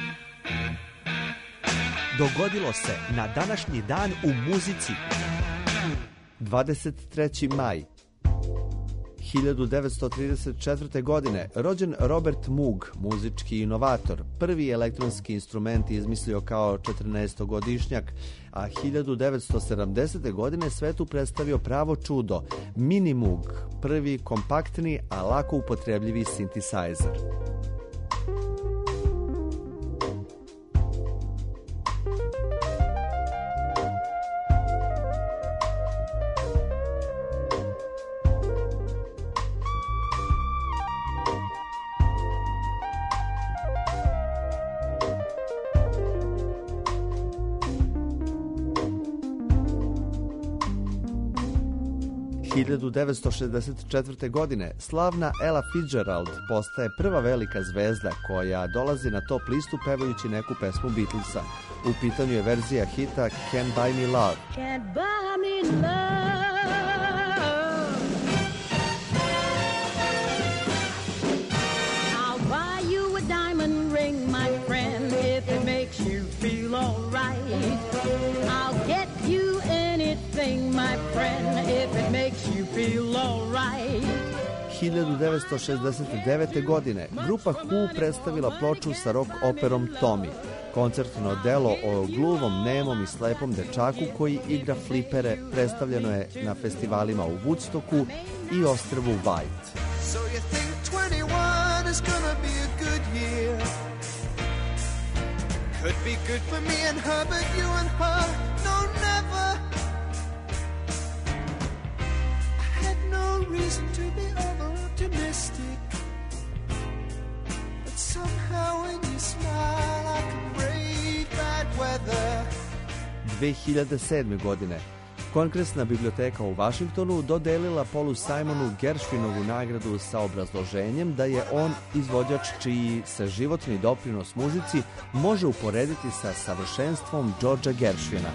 Dogodilo se na današnji dan u muzici. dvadeset treći maj hiljadu devetsto trideset četvrte. godine rođen Robert Moog, muzički inovator. Prvi elektronski instrument izmislio kao četrnaestogodišnjak, a hiljadu devetsto sedamdesete. godine svetu predstavio pravo čudo, Mini Moog, prvi kompaktni, a lako upotrebljivi sintisajzer. hiljadu devetsto šezdeset četvrte. godine slavna Ella Fitzgerald postaje prva velika zvezda koja dolazi na top listu pevajući neku pesmu Beatlesa. U pitanju je verzija hita Can't Buy Me Love. Can't buy me love. I'll buy you a diamond ring, my friend, if it makes you feel all right. I'll get you anything, my friend, if it makes you feel all right. hiljadu devetsto šezdeset devete. godine grupa Who predstavila ploču sa rock operom Tommy. Koncertno delo o gluvom, nemom i slepom dečaku koji igra flipere predstavljeno je na festivalima u Woodstocku i ostrvu White. So you think twenty-one is gonna be a good year? Could be good for me and her, but you and her, no, never. I had no reason to be over optimistic, but somehow when you smile I can brave bad weather. dve hiljade sedme. godine Kongresna biblioteka u Vašingtonu dodelila Paulu Simonu Gershwinovu nagradu sa obrazloženjem da je on izvođač čiji se životni doprinos muzici može uporediti sa savršenstvom Georgea Gershwina.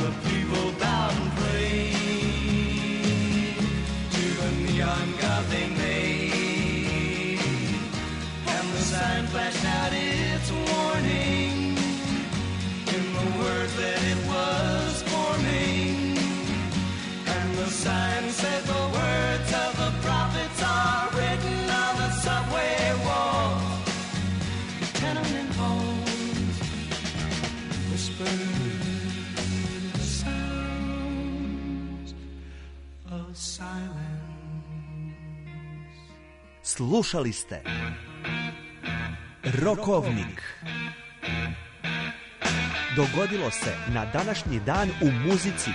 The sign said the words of the prophets are written on the subway walls, tenement homes, whispered sounds Slušali ste Rokovnik. Dogodilo se na današnji dan u muzici.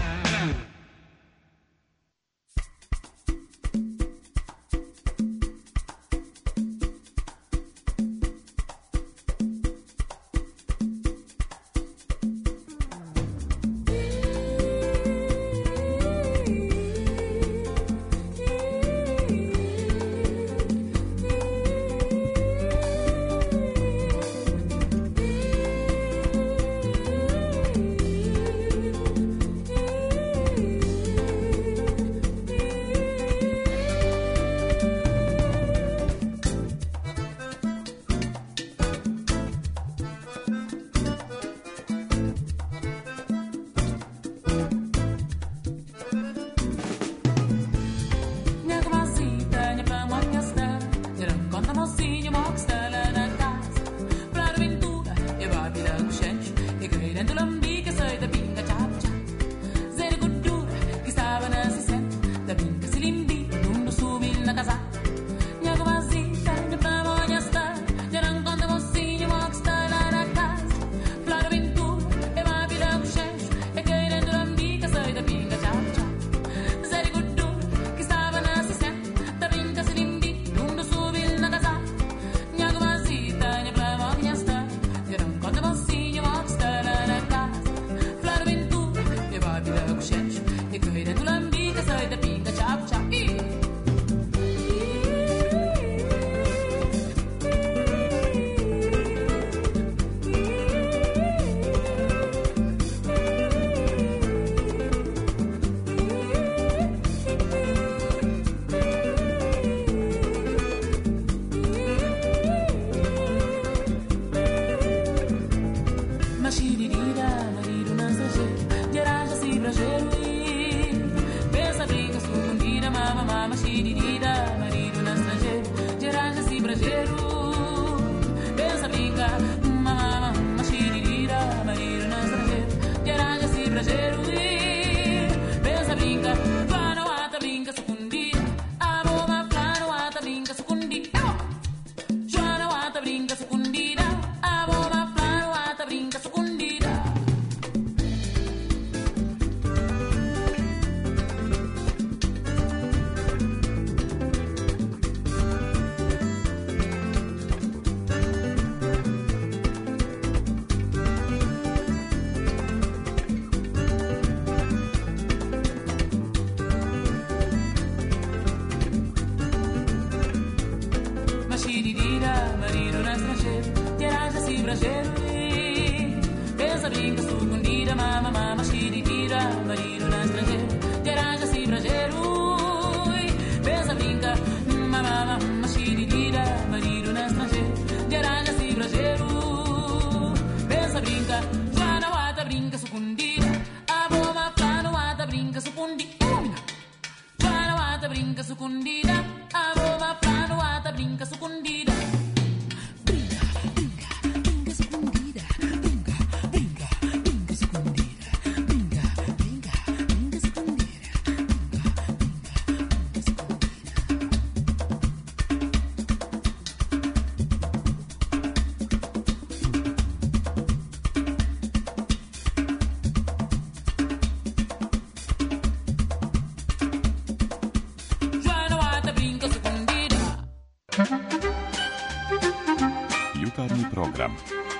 Jutarnji program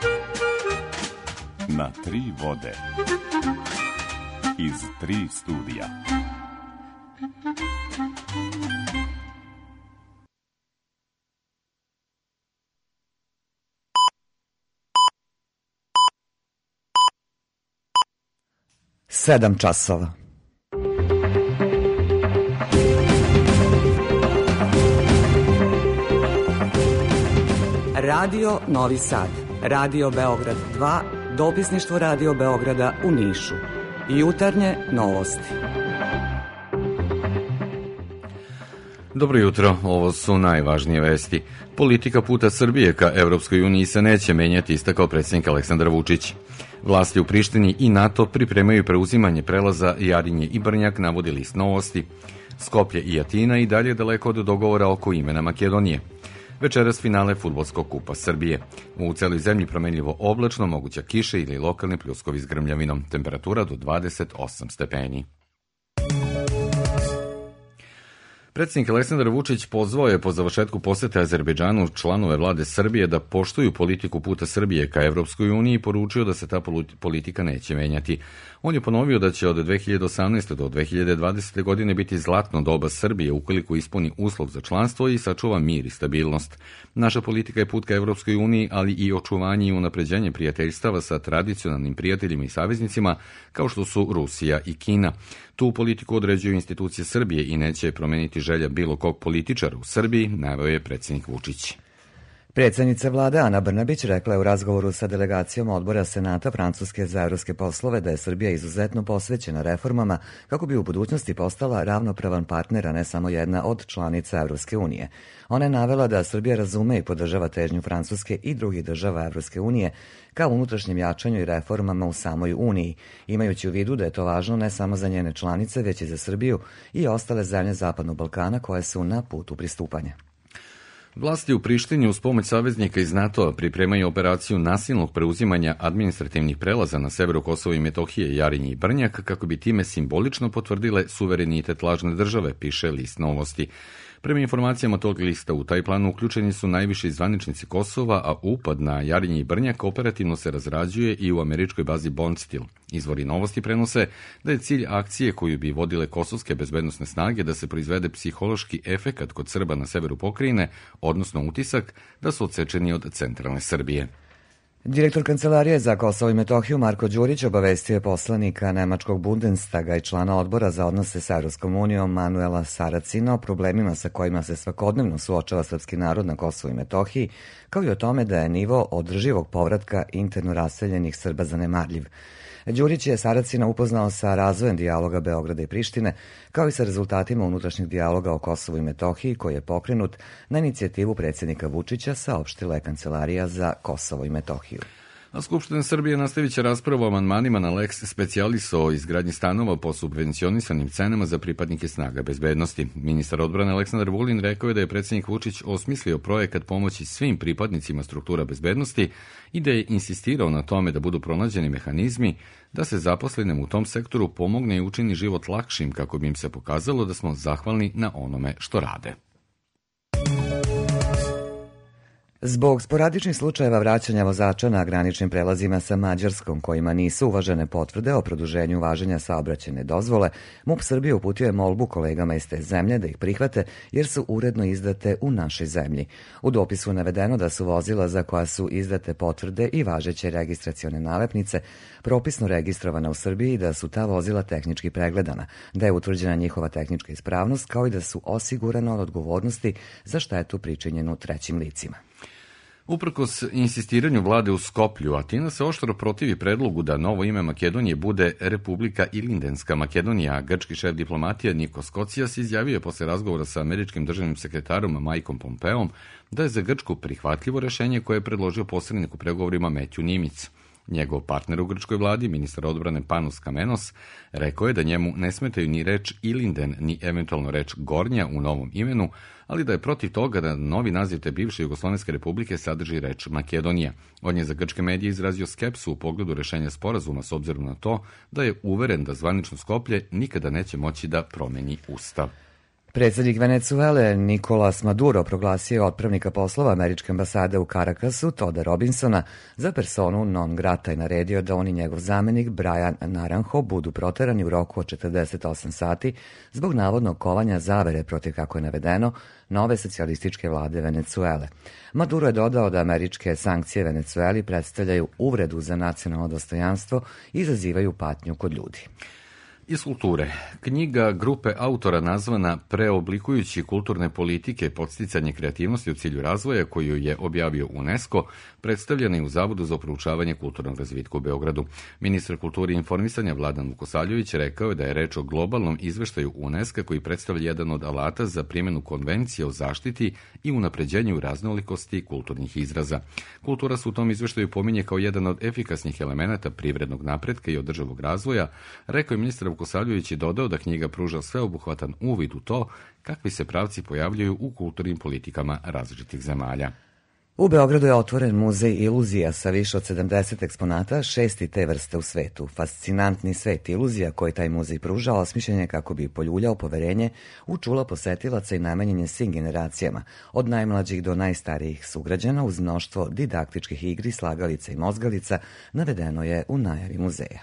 na tri vode iz tri studija. Sedam časova. Radio Novi Sad, Radio Beograd dva, dopisništvo Radio Beograda u Nišu. Jutarnje novosti. Dobro jutro, ovo su najvažnije vesti. Politika puta Srbije ka Evropskoj uniji se neće menjati, istakao predsjednik Aleksandar Vučić. Vlasti u Prištini i NATO pripremaju preuzimanje prelaza Jarinje i Brnjak, navodi list Novosti. Skoplje i Atina i dalje daleko od dogovora oko imena Makedonije. Večeras finale fudbalskog kupa Srbije. U celoj zemlji promenljivo oblačno, moguća kiše ili lokalni pljuskovi s grmljavinom. Temperatura do dvadeset osam stepeni. Predsjednik Aleksandar Vučić pozvao je po završetku posete Azerbejdžanu članove vlade Srbije da poštuju politiku puta Srbije ka Evropskoj uniji i poručio da se ta politika neće menjati. On je ponovio da će od dve hiljade osamnaeste. do dve hiljade dvadesete. godine biti zlatno doba Srbije ukoliko ispuni uslov za članstvo i sačuva mir i stabilnost. Naša politika je put ka Evropskoj uniji, ali i očuvanje i unapređenje prijateljstava sa tradicionalnim prijateljima i saveznicima kao što su Rusija i Kina. Tu politiku određuju institucije Srbije i neće promeniti želja bilo kog političara u Srbiji, naveo je predsjednik Vučić. Predsjednica vlade Ana Brnabić rekla je u razgovoru sa delegacijom odbora Senata Francuske za evropske poslove da je Srbija izuzetno posvećena reformama kako bi u budućnosti postala ravnopravan partner, a ne samo jedna od članica Evropske unije. Ona je navela da Srbija razume i podržava težnju Francuske i drugih država Evropske unije ka unutrašnjem jačanju i reformama u samoj Uniji, imajući u vidu da je to važno ne samo za njene članice, već i za Srbiju i ostale zemlje Zapadnog Balkana koje su na putu pristupanja. Vlasti u Prištini uz pomoć saveznika iz NATO-a pripremaju operaciju nasilnog preuzimanja administrativnih prelaza na severu Kosova i Metohije, Jarinje i Brnjak, kako bi time simbolično potvrdile suverenitet lažne države, piše list Novosti. Prema informacijama tog lista, u taj plan uključeni su najviši zvaničnici Kosova, a upad na Jarinje i Brnjak operativno se razrađuje i u američkoj bazi Bondsteel. Izvori Novosti prenose da je cilj akcije koju bi vodile kosovske bezbednosne snage da se proizvede psihološki efekat kod Srba na severu pokrajine, odnosno utisak da su odsečeni od centralne Srbije. Direktor Kancelarije za Kosovo i Metohiju Marko Đurić obavestio je poslanika Nemačkog Bundestaga i člana odbora za odnose sa Evropskom unijom Manuela Saracina o problemima sa kojima se svakodnevno suočava srpski narod na Kosovu i Metohiji, kao i o tome da je nivo održivog povratka interno raseljenih Srba zanemarljiv. Đurić je Saracina upoznao sa razvojem dijaloga Beograda i Prištine, kao i sa rezultatima unutrašnjeg dijaloga o Kosovu i Metohiji, koji je pokrenut na inicijativu predsjednika Vučića, saopštila je Kancelarija za Kosovo i Metohiju. A Skupština Srbije nastavit će raspravu o amandmanima na Lex Specialis o izgradnji stanova po subvencionisanim cenama za pripadnike snaga bezbednosti. Ministar odbrane Aleksandar Vulin rekao je da je predsjednik Vučić osmislio projekat pomoći svim pripadnicima struktura bezbednosti i da je insistirao na tome da budu pronađeni mehanizmi da se zaposlenim u tom sektoru pomogne i učini život lakšim kako bi im se pokazalo da smo zahvalni na onome što rade. Zbog sporadičnih slučajeva vraćanja vozača na graničnim prelazima sa Mađarskom, kojima nisu uvažene potvrde o produženju važenja saobraćajne dozvole, MUP Srbije uputio je molbu kolegama iz te zemlje da ih prihvate jer su uredno izdate u našoj zemlji. U dopisu je navedeno da su vozila za koja su izdate potvrde i važeće registracione nalepnice propisno registrovana u Srbiji i da su ta vozila tehnički pregledana, da je utvrđena njihova tehnička ispravnost, kao i da su osigurana od odgovornosti za štetu pričinjenu trećim licima. Uprkos insistiranju vlade u Skoplju, Atina se oštro protivi predlogu da novo ime Makedonije bude Republika Ilindenska Makedonija. Grčki šef diplomatije Nikos Kocijas izjavio je posle razgovora sa američkim državnim sekretarom Mikeom Pompeom da je za Grčku prihvatljivo rešenje koje je predložio posrednik u pregovorima Matthew Nimic. Njegov partner u grčkoj vladi, ministar odbrane Panos Kamenos, rekao je da njemu ne smetaju ni reč Ilinden, ni eventualno reč Gornja u novom imenu, ali da je protiv toga da novi naziv te bivše Jugoslovenske republike sadrži reč Makedonija. On je za grčke medije izrazio skepsu u pogledu rešenja sporazuma s obzirom na to da je uveren da zvanično Skoplje nikada neće moći da promeni ustav. Predsjednik Venecuele Nicolas Maduro proglasio je otpravnika poslova američke ambasade u Carakasu, Toda Robinsona, za personu non grata i naredio da on i njegov zamenik Brian Naranjo budu proterani u roku od četrdeset osam sati zbog navodnog kovanja zavere protiv, kako je navedeno, nove socijalističke vlade Venecuele. Maduro je dodao da američke sankcije Venecueli predstavljaju uvredu za nacionalno dostojanstvo i izazivaju patnju kod ljudi. Iz kulture. Knjiga grupe autora nazvana Preoblikujući kulturne politike podsticanje kreativnosti u cilju razvoja, koju je objavio UNESCO, predstavljena je u Zavodu za proučavanje kulturnog razvitka u Beogradu. Ministar kulture i informisanja Vladan Vukosavljević rekao je da je reč o globalnom izveštaju UNESCO koji predstavlja jedan od alata za primjenu konvencije o zaštiti i unapređenju raznolikosti kulturnih izraza. Kultura se u tom izveštaju pominje kao jedan od efikasnih elemenata privrednog napretka i održivog razvoja, rekao je ministar Vukosavljević i dodao da knjiga pruža sveobuhvatan uvid u to kakvi se pravci pojavljuju u kulturnim politikama različitih zemalja. U Beogradu je otvoren muzej iluzija sa više od sedamdeset eksponata, šesti te vrste u svetu. Fascinantni svet iluzija koji taj muzej pruža osmišljen je kako bi poljuljao poverenje u čula posetilaca i namenjen je svim generacijama, od najmlađih do najstarijih sugrađana, uz mnoštvo didaktičkih igri, slagalica i mozgalica, navedeno je u najavi muzeja.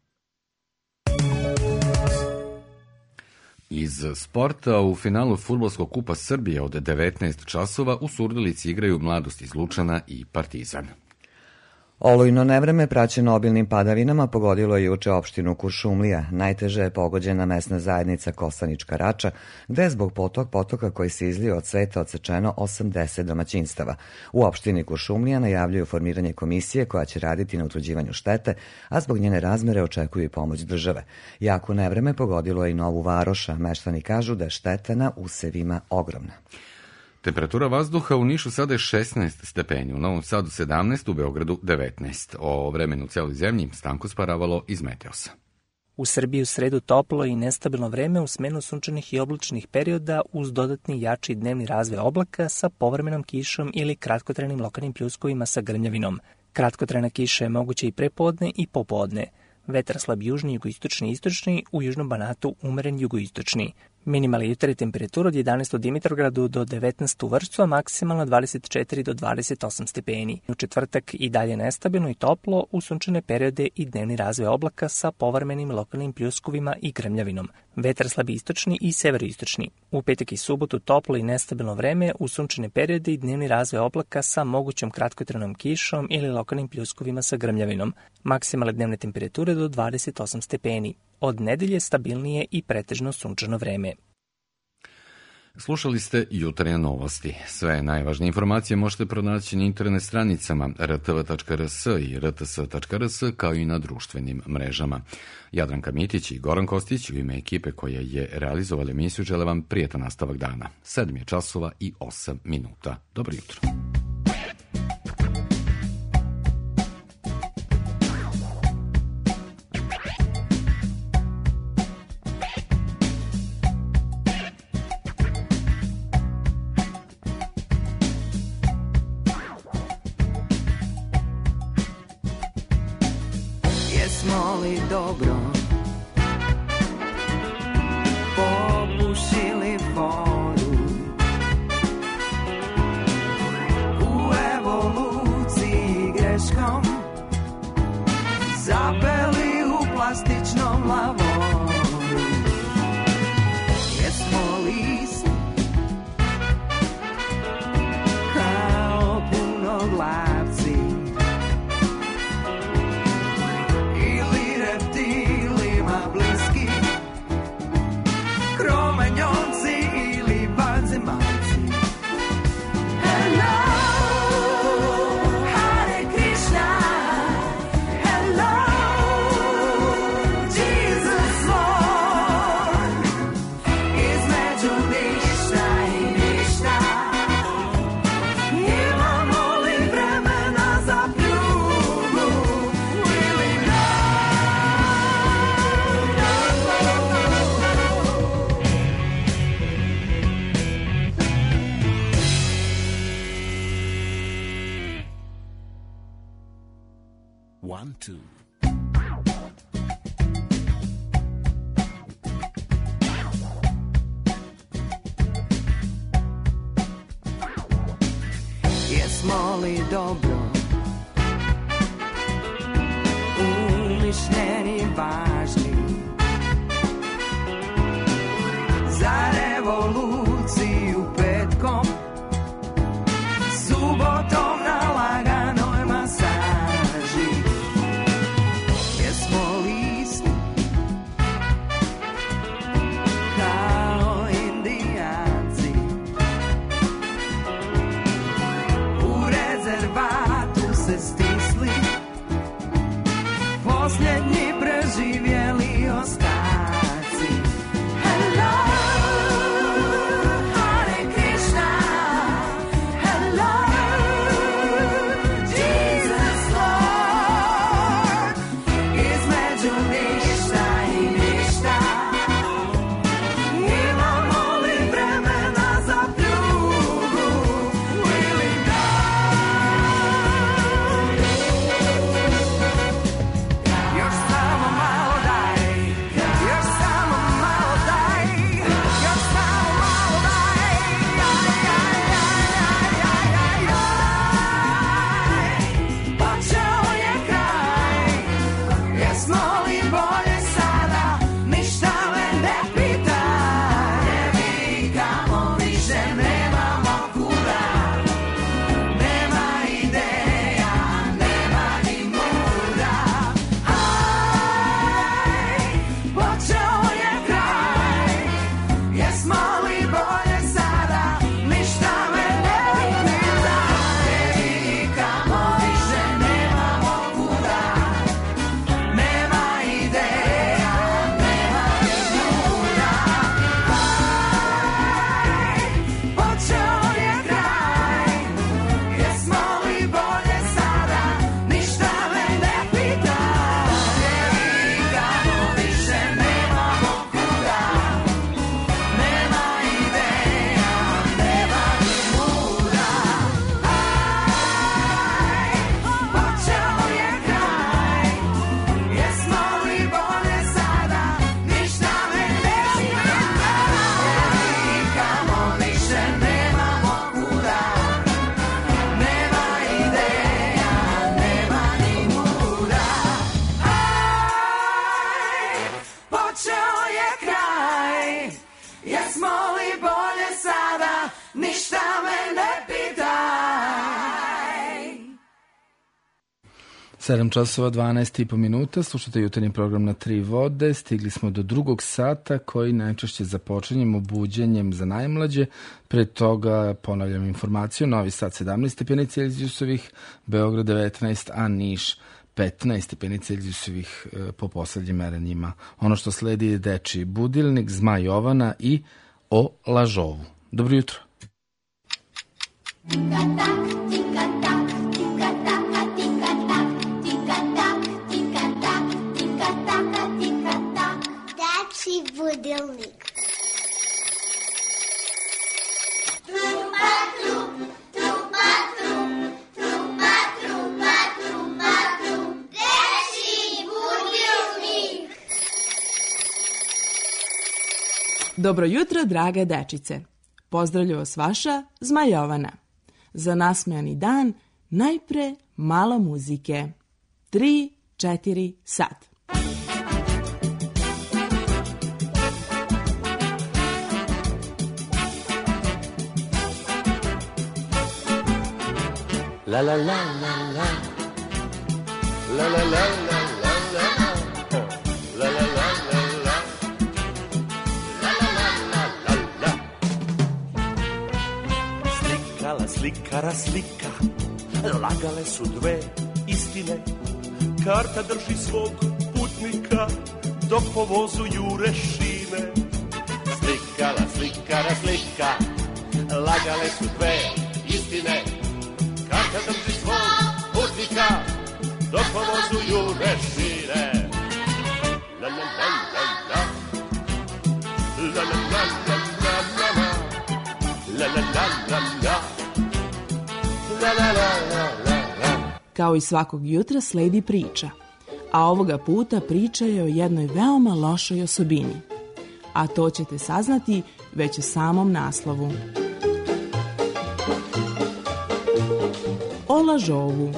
Iz sporta, u finalu Fudbalskog kupa Srbije od devetnaest časova u Surdulici igraju Mladost iz Lučana i Partizan. Olujno nevreme praćeno obilnim padavinama pogodilo je juče opštinu Kuršumlija. Najteže je pogođena mesna zajednica Kosanička Rača, gde je zbog potok potoka koji se izlio od sveta odsečeno osamdeset domaćinstava. U opštini Kuršumlija najavljuju formiranje komisije koja će raditi na utvrđivanju štete, a zbog njene razmere očekuju i pomoć države. Jako nevreme pogodilo je i Novu Varoš, a meštani kažu da je šteta na usevima ogromna. Temperatura vazduha u Nišu sada je šesnaest stepeni, u Novom Sadu sedamnaest, u Beogradu devetnaest. O vremenu u cijeloj zemlji Stanko Sparavalo iz Meteosa. U Srbiji u sredu toplo i nestabilno vreme u smenu sunčanih i oblačnih perioda uz dodatni jači dnevni razvoj oblaka sa povremenom kišom ili kratkotrajnim lokalnim pljuskovima sa grmljavinom. Kratkotrajna kiša je moguća i prepodne i popodne. Vetar slab južni, jugoistočni i istočni, u južnom Banatu umeren jugoistočni. Minimalna jutarnja temperatura od jedanaest u Dimitrovgradu do devetnaest u Vršcu, a maksimalno dvadeset četiri do dvadeset osam stepeni. U četvrtak i dalje nestabilno i toplo u sunčane periode i dnevni razvoj oblaka sa povremenim lokalnim pljuskovima i grmljavinom. Vetar slabi istočni i severoistočni. U petak i subotu toplo i nestabilno vreme u sunčane periode i dnevni razvoj oblaka sa mogućom kratkotrajnom kišom ili lokalnim pljuskovima sa grmljavinom. Maksimalne dnevne temperature do dvadeset osam stepeni. Od nedelje stabilnije i pretežno sunčano vreme. Slušali ste jutarnje novosti. Sve najvažnije informacije možete pronaći na internet stranicama r t v tačka r s i r t s tačka r s kao i na društvenim mrežama. Jadranka Mitić i Goran Kostić u ime ekipe koja je realizovala emisiju žele vam prijetan nastavak dana. sedam je časova i osam minuta. Dobro jutro. Jesmo li dobro popušili vodu u evoluciji greškom zapeli u plastičnom lavoru? Jesmo li isti kao punoglavci ili reptilima bliski, kromanjonci ili vanzemaljci? Hello, Hare Krishna, hello, Jesus Lord. Između ništa i ništa, imamo li vremena za pljugu ili ne? One, two. Jesmo li dobro umišljeni, važni za revoluciju petkom, subotom na laganoj masaži? Jesmo li isti sedam časova dvanaest i po minuta, slušate jutarnji program Na tri vode, stigli smo do drugog sata koji najčešće započinjemo buđenjem za najmlađe, pre toga ponavljam informaciju, Novi Sad sedamnaest stepeni Celzijusovih, Beograd devetnaest, a Niš petnaest stepeni Celzijusovih po poslednjim merenjima. Ono što sledi je Dečiji budilnik, Zmaj Jovana i O lažovu. Dobro jutro. Dečiji budilnik. Dobro jutro, draga dečice. Pozdravlja vas vaša Zmaj Jovana. Za nasmejani dan najpre malo muzike. Tri, četiri, sad. La la la la la. La la la la la la. La la la la la. La la la la la. Slikala slikara slika, lagale su dve istine. Karta drži svog putnika, dok po vozu jure šine. Slikala slikara slika, lagale su dve istine. Karta drži svog putnika, dok po vozu jure šine. La la la la la. La la la la la la. La la la la la. La la la la la. Kao i svakog jutra sledi priča, a ovoga puta priča je o jednoj veoma lošoj osobini. A to ćete saznati već u samom naslovu. O lažovu.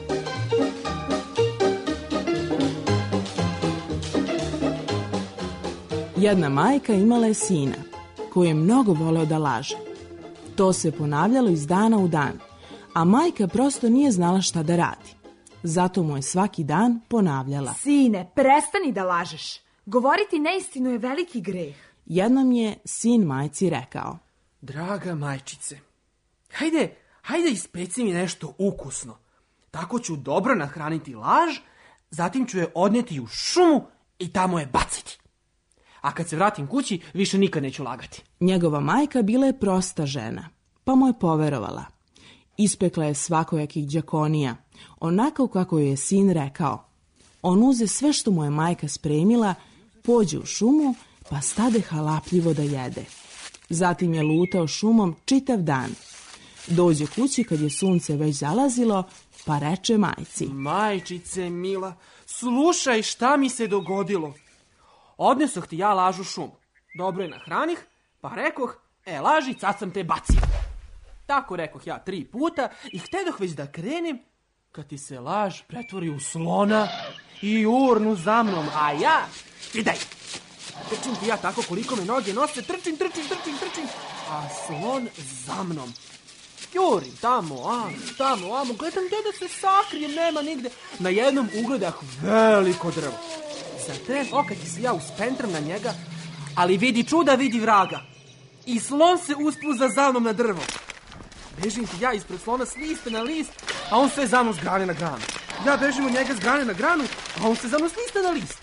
Jedna majka imala je sina, koji je mnogo voleo da laže. To se ponavljalo iz dana u dan, a majka prosto nije znala šta da radi. Zato mu je svaki dan ponavljala. Sine, prestani da lažeš. Govoriti neistinu je veliki greh. Jednom je sin majci rekao. Draga majčice, hajde, hajde ispeci mi nešto ukusno. Tako ću dobro nahraniti laž, zatim ću je odneti u šumu i tamo je baciti. A kad se vratim kući, više nikad neću lagati. Njegova majka bila je prosta žena, pa mu je poverovala. Ispekla je svakojakih đakonija, onako kako je sin rekao. On uze sve što mu je majka spremila, pođe u šumu, pa stade halapljivo da jede. Zatim je lutao šumom čitav dan. Dođe kući kad je sunce već zalazilo, pa reče majci. Majčice mila, slušaj šta mi se dogodilo. Odnesoh ti ja lažu šum. Dobro je nahranih, pa rekoh, e laži, sad sam te bacio. Tako rekoh ja tri puta i htedoh već da krenem, kad ti se laž pretvori u slona i urnu za mnom, a ja, idej, trčim ti ja tako koliko me noge nose, trčim, trčim, trčim, trčim, a slon za mnom. Jurim tamo, amo, tamo, amo, gledam gdje da se sakrijem, nema nigde. Na jednom ugledah veliko drvo. Za tren oka ti se ja uspentram na njega, ali vidi čuda, vidi vraga. I slon se uspuza za mnom na drvo. Bežim ti ja ispred slona s liste na list, a on sve za mnom s grane na granu. Ja bežim od njega s grane na granu, a on se za mnom s liste na list.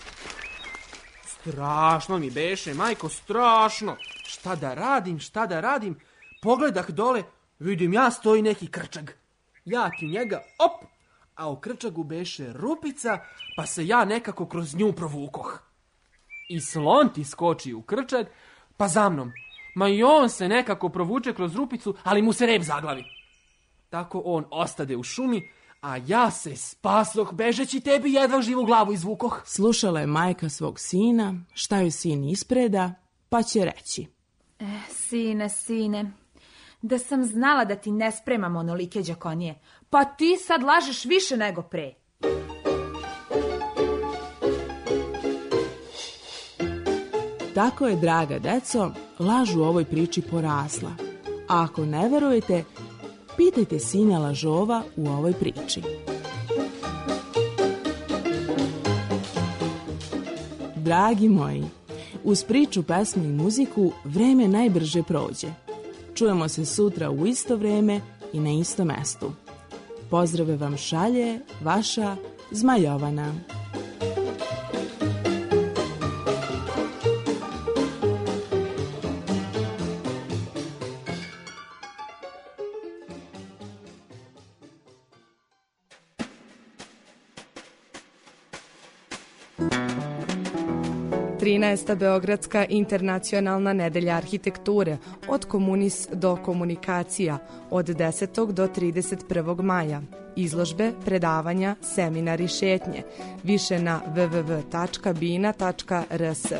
Strašno mi beše, majko, strašno. Šta da radim, šta da radim? Pogledah dole, vidim ja stoji neki krčag. Ja ti njega, op, a u krčagu beše rupica, pa se ja nekako kroz nju provukoh. I slon ti skoči u krčag, pa za mnom. Ma i on se nekako provuče kroz rupicu, ali mu se rep zaglavi. Tako on ostade u šumi, a ja se spasoh bežeći tebi jedva živu glavu izvukoh. Slušala je majka svog sina, šta joj sin ispreda, pa će reći. Eh, sine, sine, da sam znala da ti ne spremam onolike đakonije, pa ti sad lažeš više nego pre. Tako je, draga deco, laž u ovoj priči porasla. A ako ne verujete, pitajte sina lažova u ovoj priči. Dragi moji, uz priču, pesmu i muziku vreme najbrže prođe. Čujemo se sutra u isto vreme i na istom mestu. Pozdrave vam šalje vaša Zmajovana. trinaesta Beogradska internacionalna nedelja arhitekture od komunis do komunikacija od desetog do trideset prvog maja. Izložbe, predavanja, seminari, šetnje. Više na w w w tačka bina tačka r s.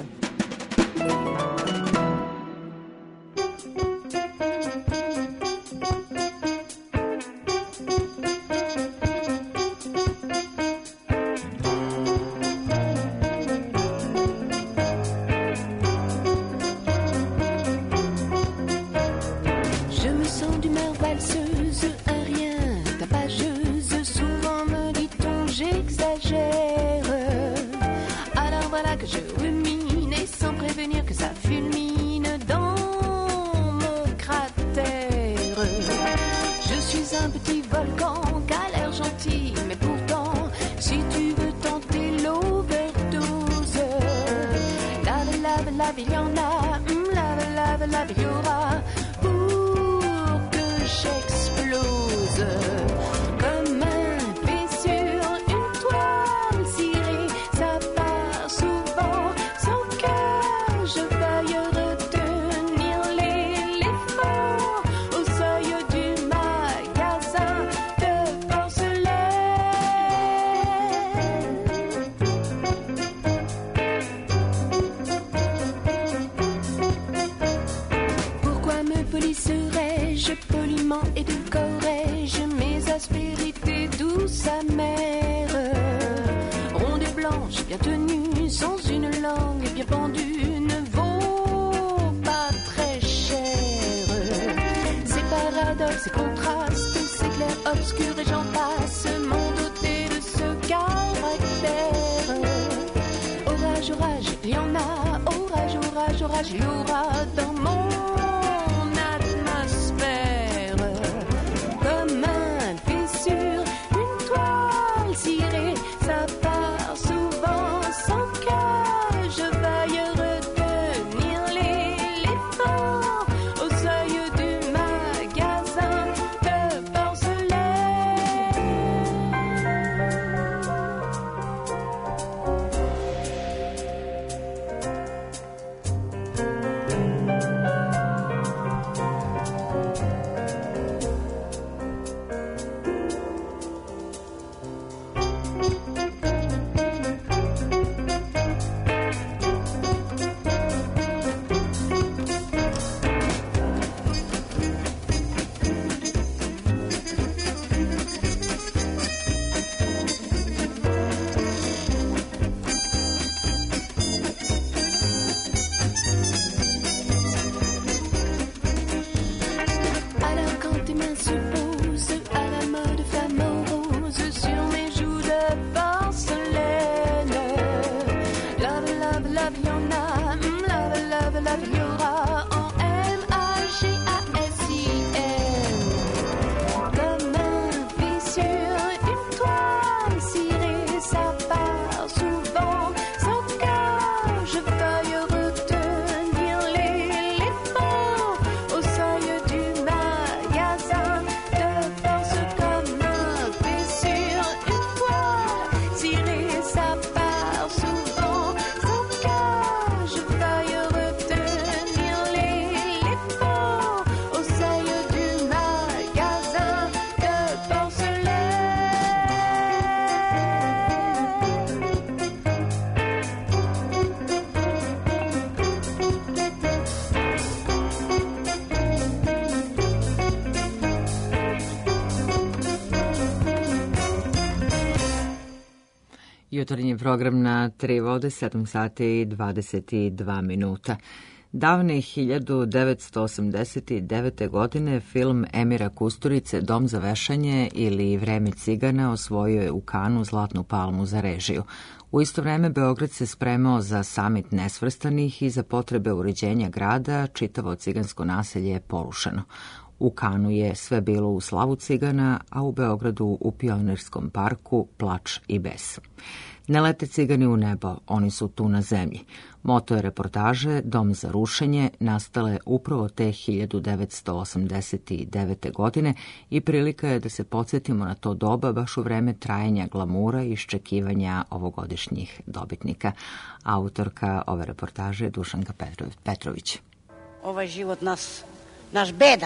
Jutarnji program na Tri vode, sedam sati i dvadeset dva minuta. Davne hiljadu devetsto osamdeset devete. godine film Emira Kusturice Dom za vešanje ili Vreme cigana osvojio je u Kanu Zlatnu palmu za režiju. U isto vreme Beograd se spremao za samit nesvrstanih i za potrebe uređenja grada čitavo cigansko naselje je porušeno. U Kanu je sve bilo u slavu cigana, a u Beogradu u Pionirskom parku plač i bes. Ne lete cigani u nebo, oni su tu na zemlji. Moto je reportaže Dom za rušenje nastale upravo te hiljadu devetsto osamdeset devete. godine i prilika je da se podsjetimo na to doba baš u vreme trajanja glamura i iščekivanja ovogodišnjih dobitnika. Autorka ove reportaže je Dušanka Petrović. Ovaj život nas, naš beda.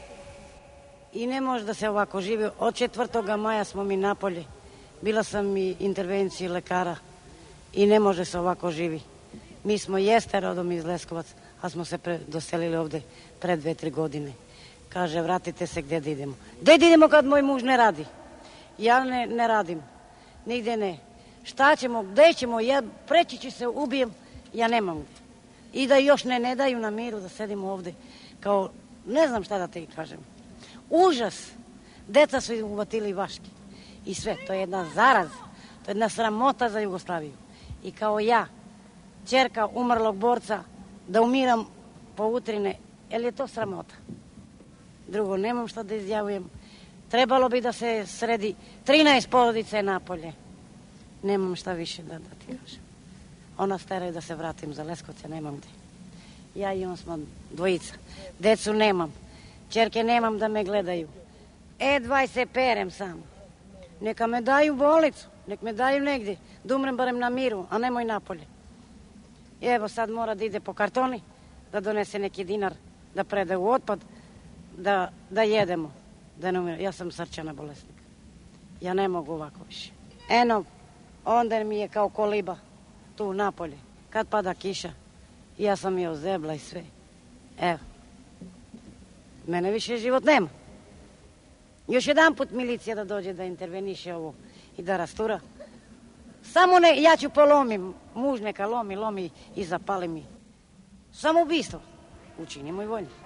I ne može da se ovako živi. Od četvrtoga maja smo mi napolje. Bila sam i intervenciji lekara i ne može se ovako živi. Mi smo jeste rodom iz Leskovac, a smo se pre, doselili ovde pre dve, tri godine. Kaže, vratite se gde da idemo. Gde da idemo kad moj muž ne radi? Ja ne, ne radim. Nigde ne. Šta ćemo, gde ćemo? Ja preći ću se, ubijem. Ja nemam gde. I da još ne, ne daju na miru da sedimo ovde. Kao, ne znam šta da te kažem. Užas. Deca su uvatili vaške. I sve, to je jedna zaraz, to je jedna sramota za Jugoslaviju. I kao ja, ćerka umrlog borca, da umiram po utrine, jer je to sramota. Drugo, nemam šta da izjavujem. Trebalo bi da se sredi trinaest porodice napolje. Nemam šta više da, da ti kažem. Ona staraju da se vratim za Leskovce, nemam gde. Ja i on smo dvojica. Decu nemam, ćerke nemam da me gledaju. Edvaj se perem sam. Neka me daju u bolnicu, nek me daju negdje, da umrem barem na miru, a nemoj napolje. I evo sad mora da ide po kartoni, da donese neki dinar, da preda u otpad, da, da jedemo, da ne umrem. Ja sam srčana bolesnika. Ja ne mogu ovako više. Eno, onda mi je kao koliba, tu napolje, kad pada kiša, ja sam je ozebla i sve. Evo, mene više život nema. Još jedan put milicija da dođe da interveniše ovo i da rastura. Samo ne, ja ću polomim, muž neka lomi, lomi i zapali mi. Samo ubistvo učinimo i volju.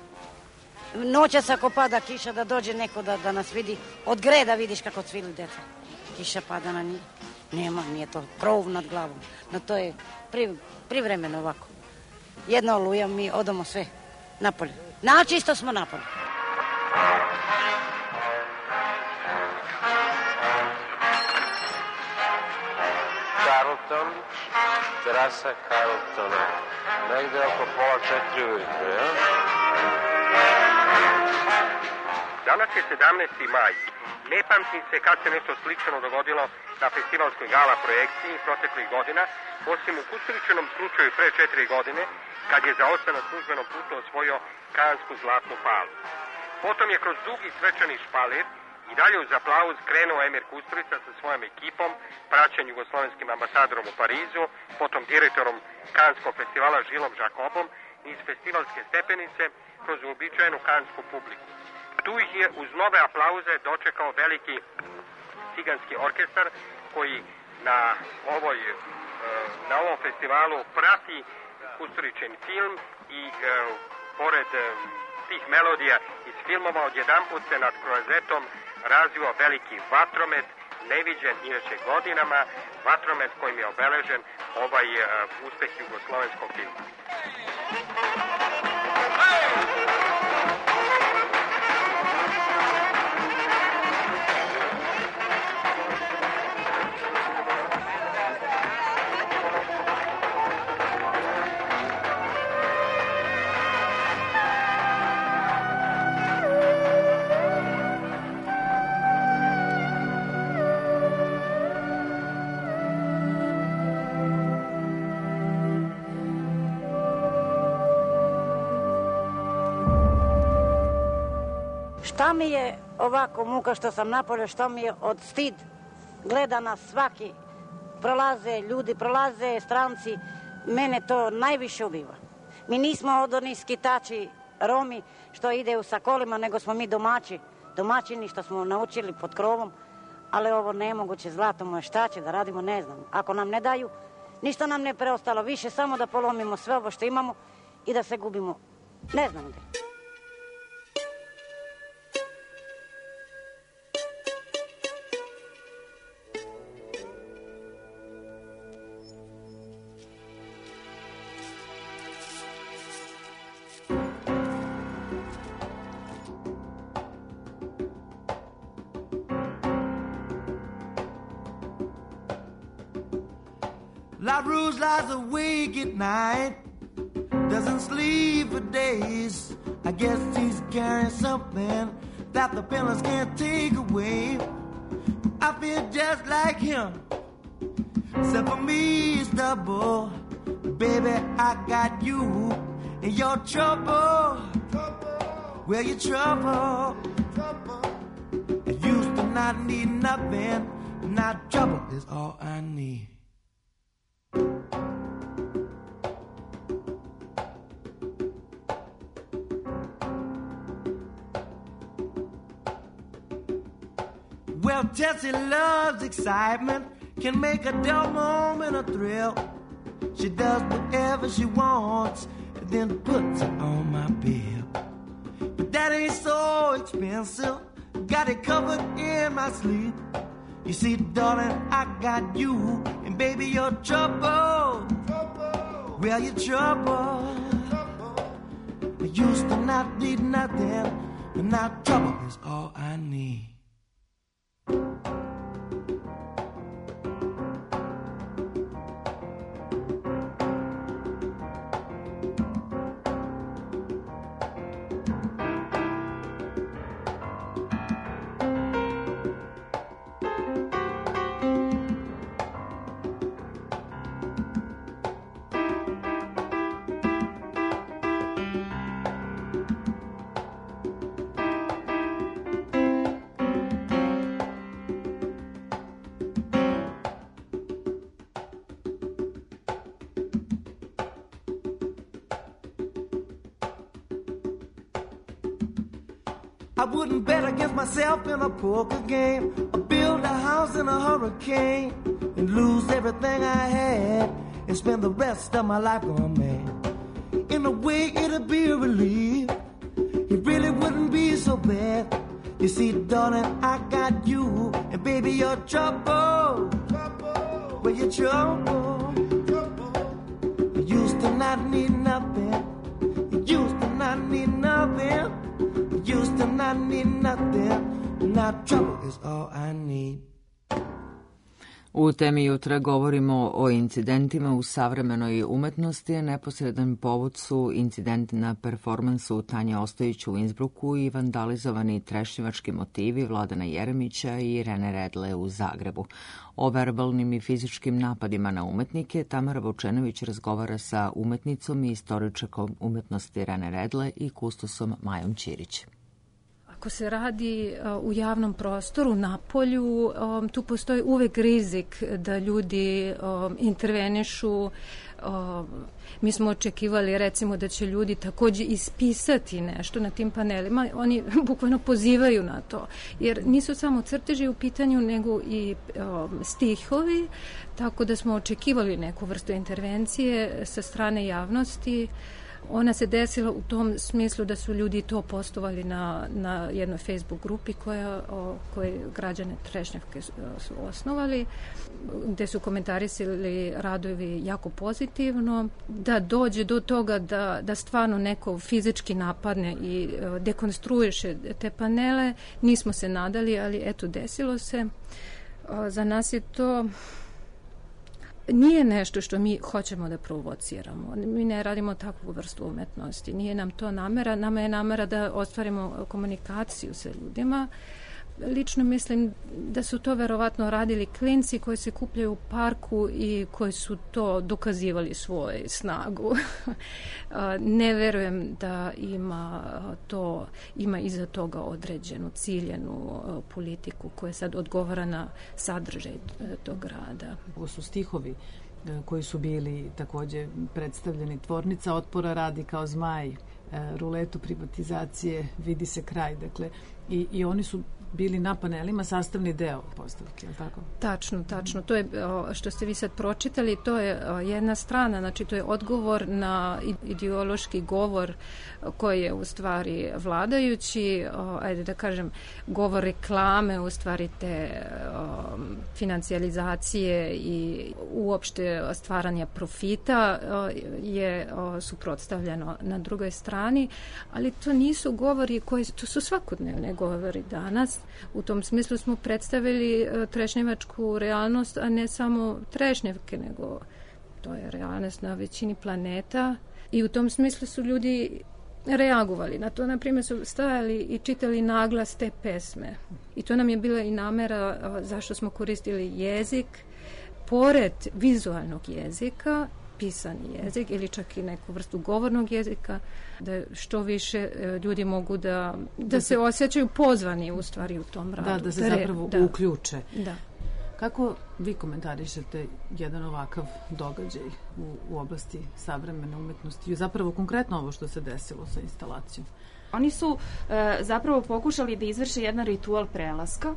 Noćas ako pada kiša da dođe neko da, da nas vidi, od greda vidiš kako cvili deca. Kiša pada na njih. Nema, nije to krov nad glavom. No to je pri, privremeno ovako. Jedna oluja, mi odamo sve napolje. Načisto smo napolje. Carlton, terasa Carltona, negde oko pola četiri ujutro, ja? Danas je sedamnaesti maj. Ne pamtim se kad se nešto slično dogodilo na festivalskoj gala projekciji proteklih godina, osim u Kusturičinom slučaju pre četiri godine, kad je za ostanak službenom putu osvojio Kansku zlatnu palmu. Potom je kroz dugi svečani špalir i dalje uz aplauz krenuo Emir Kusturica sa svojom ekipom, praćen jugoslovenskim ambasadorom u Parizu, potom direktorom Kanskog festivala Žilom Žakobom, niz festivalske stepenice kroz uobičajenu kansku publiku. Tu ih je uz nove aplauze dočekao veliki ciganski orkestar koji na, ovoj, na ovom festivalu prati Kusturičin film i e, pored e, tih melodija iz filmova odjedanput se nad klozetom razvio veliki vatromet, neviđen inače godinama, vatromet kojim je obeležen ovaj uh, uspeh jugoslovenskog filma. Šta mi je ovako muka što sam napolje, što mi je od stid. Gleda nas svaki, prolaze ljudi, prolaze stranci, mene to najviše ubiva. Mi nismo od onih skitači Romi što ide u sakolima, nego smo mi domaći, domaćini što smo naučili pod krovom, ali ovo nemoguće, zlato moje, šta će da radimo, ne znam. Ako nam ne daju, ništa nam ne preostalo, više samo da polomimo sve ovo što imamo i da se gubimo ne znam gde. La Rouge lies awake at night, doesn't sleep for days. I guess he's carrying something that the pillars can't take away. I feel just like him, except for me it's double. Baby, I got you in your trouble. Well, your trouble. I used to not need nothing, now trouble is all I need. Well, Tessie loves excitement, can make a dull moment a thrill. She does whatever she wants and then puts it on my bill. But that ain't so expensive, got it covered in my sleep. You see, darling, I got you, and baby, you're trouble. trouble. Well, you're trouble. trouble. I used to not need nothing, but now trouble is all I need. I wouldn't bet against myself in a poker game, or build a house in a hurricane, and lose everything I had, and spend the rest of my life gone mad. In a way, it'd be a relief. It really wouldn't be so bad. You see, darling, I got you, and baby, you're trouble. trouble. Well, you're trouble. trouble. You used to not need nothing. You used to not need nothing. Used to not need nothing, now trouble is all I need. U temi jutra govorimo o incidentima u savremenoj umetnosti. Neposredan povod su incident na performansu Tanje Ostojić u Innsbrucku i vandalizovani trešnjevački motivi Vladana Jeremića i Rene Redle u Zagrebu. O verbalnim i fizičkim napadima na umetnike Tamara Vučenović razgovara sa umetnicom i istoričarkom umetnosti Rene Redle i kustosom Majom Ćirić. Ako se radi u javnom prostoru, na polju, tu postoji uvek rizik da ljudi intervenišu. Mi smo očekivali, recimo, da će ljudi takođe ispisati nešto na tim panelima. Oni bukvalno pozivaju na to, jer nisu samo crteži u pitanju, nego i stihovi, tako da smo očekivali neku vrstu intervencije sa strane javnosti. Ona se desila u tom smislu da su ljudi to postovali na, na jednoj Facebook grupi koja, o, koje građane Trešnjevke su osnovali, gde su komentarisali radovi jako pozitivno. Da dođe do toga da, da stvarno neko fizički napadne i dekonstruiše te panele, nismo se nadali, ali eto, desilo se. Za nas je to... Nije nešto što mi hoćemo da provociramo. Mi ne radimo takvu vrstu umetnosti. Nije nam to namera. Nama je namera da ostvarimo komunikaciju sa ljudima. Lično mislim da su to verovatno radili klinci koji se kupljaju u parku i koji su to dokazivali svoju snagu. Ne verujem da ima to, ima iza toga određenu ciljenu politiku koja sad odgovara na sadržaj tog rada. Ovo su stihovi koji su bili takođe predstavljeni. Tvornica otpora radi kao zmaj, ruletu privatizacije vidi se kraj. Dakle, i, i oni su bili na panelima sastavni deo postavke, je li tako? Tačno, tačno. To je o, što ste vi sad pročitali, to je o, jedna strana, znači to je odgovor na ideološki govor koji je u stvari vladajući, o, ajde da kažem, govor reklame, u stvari te o, financijalizacije i uopšte stvaranja profita o, je o, suprotstavljeno na drugoj strani, ali to nisu govori koji, to su svakodnevne govori danas. U tom smislu smo predstavili trešnjevačku realnost, a ne samo trešnjevke, nego to je realnost na većini planeta i u tom smislu su ljudi reagovali. Na to, na primjer, su stajali i čitali naglas te pesme. I to nam je bila i namera zašto smo koristili jezik, pored vizualnog jezika, pisani jezik ili čak i neku vrstu govornog jezika, da što više ljudi mogu da, da, da se osjećaju pozvani u stvari u tom radu. Da, da se zapravo da. uključe. Da. Kako vi komentarišete jedan ovakav događaj u, u oblasti savremene umetnosti i zapravo konkretno ovo što se desilo sa instalacijom? Oni su e, zapravo pokušali da izvrše jedan ritual prelaska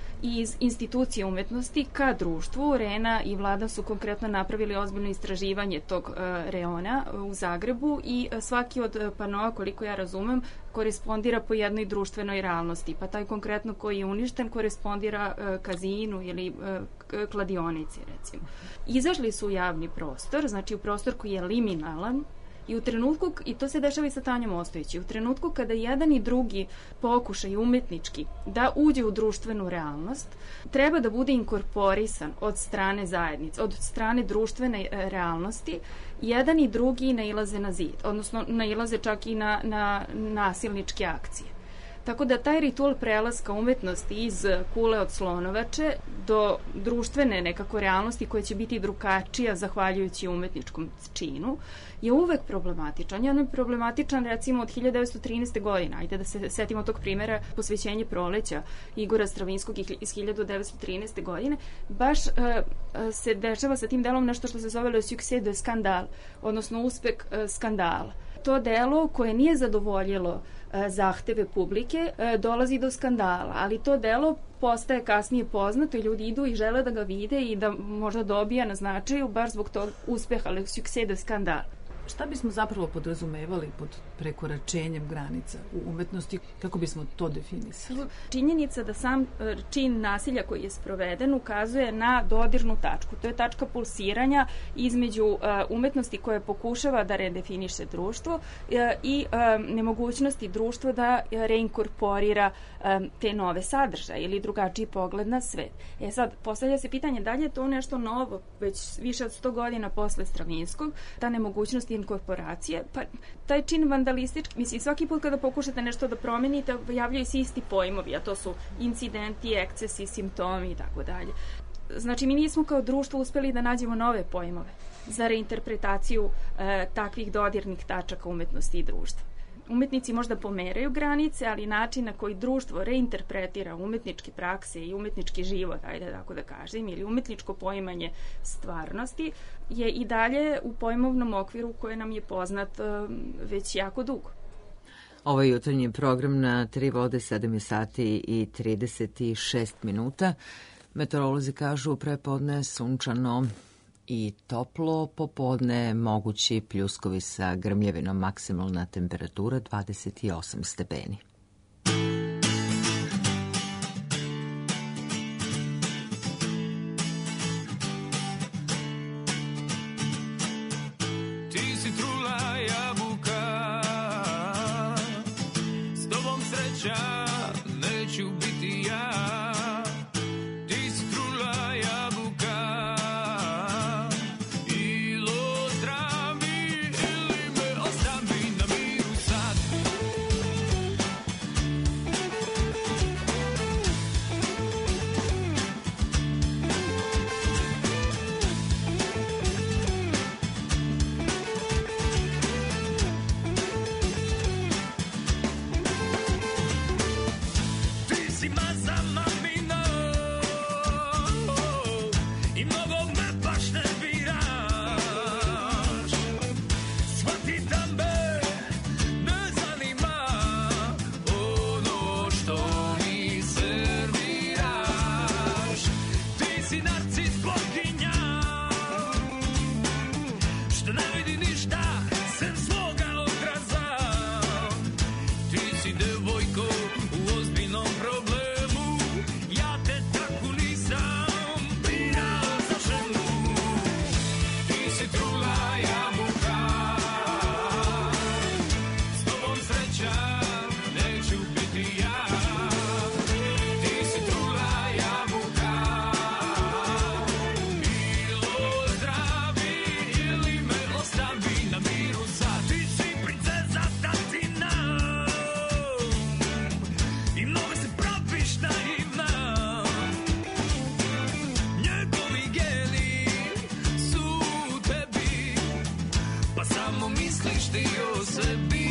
iz institucije umetnosti ka društvu. Rena i vlada su konkretno napravili ozbiljno istraživanje tog uh, reona u Zagrebu i uh, svaki od uh, panoa, koliko ja razumem, korespondira po jednoj društvenoj realnosti. Pa taj konkretno koji je uništen korespondira uh, kazinu ili uh, kladionici, recimo. Izašli su u javni prostor, znači u prostor koji je liminalan, i u trenutku, i to se dešava i sa Tanjom Ostojić, u trenutku kada jedan i drugi pokušaj umetnički da uđe u društvenu realnost, treba da bude inkorporisan od strane zajednice, od strane društvene realnosti, jedan i drugi nailaze na zid, odnosno nailaze čak i na, na nasilničke akcije. Tako da taj ritual prelaska umetnosti iz kule od slonovače do društvene nekako realnosti koja će biti drugačija zahvaljujući umetničkom činu je uvek problematičan. On je problematičan recimo od hiljadu devetsto trinaeste. godine. Ajde da se setimo tog primjera Posvećenje proleća Igora Stravinskog iz hiljadu devetsto trinaeste. godine. Baš uh, se dešava sa tim delom nešto što se zove le succès de scandale, odnosno uspeh uh, skandala. To delo koje nije zadovoljilo e, zahteve publike e, dolazi do skandala, ali to delo postaje kasnije poznato i ljudi idu i žele da ga vide i da možda dobija na značaju baš zbog tog uspeha, le succès de scandale. Šta bismo zapravo podrazumevali pod prekoračenjem granica u umetnosti? Kako bismo to definisali? Činjenica da sam čin nasilja koji je sproveden ukazuje na dodirnu tačku. To je tačka pulsiranja između umetnosti koja pokušava da redefiniše društvo i nemogućnosti društva da reinkorporira te nove sadržaje ili drugačiji pogled na svet. E sad, postavlja se pitanje da li je to nešto novo, već više od sto godina posle Stravinskog, ta nemogućnost inkorporacije, pa taj čin vandalistički, mislim, svaki put kada pokušate nešto da promenite, javljaju se isti pojmovi, a to su incidenti, ekscesi, simptomi i tako dalje. Znači, mi nismo kao društvo uspeli da nađemo nove pojmove za reinterpretaciju e, takvih dodirnih tačaka umetnosti i društva. Umetnici možda pomeraju granice, ali način na koji društvo reinterpretira umetničke prakse i umetnički život, ajde tako da kažem, ili umetničko poimanje stvarnosti, je i dalje u pojmovnom okviru koje nam je poznat um, već jako dugo. Ovaj jutarnji program na tri vode, sedam je sati i trideset šest minuta. Meteorolozi kažu prepodne sunčano i toplo, popodne mogući pljuskovi sa grmljevinom, maksimalna temperatura dvadeset osam stepeni. Ti si trula jabuka, s tobom sreća neću biti ja. Ti si trula jabuka, ilo zdravi ili me ostavi na miru sad. narcis boginja, što ne vidi ništa sem svoga obraza. Ti si devojko u ozbiljnom problemu, ja te tako nisam birao za ženu. Ti si trula jabuka, s tobom sreća neću biti ja. Ti si trula jabuka, bilo zdravi ili me ostavi na miru sad. Ti si princeza tatina i mnogo se praviš naivna. Njegovi geni su u tebi, pa samo misliš ti o sebi.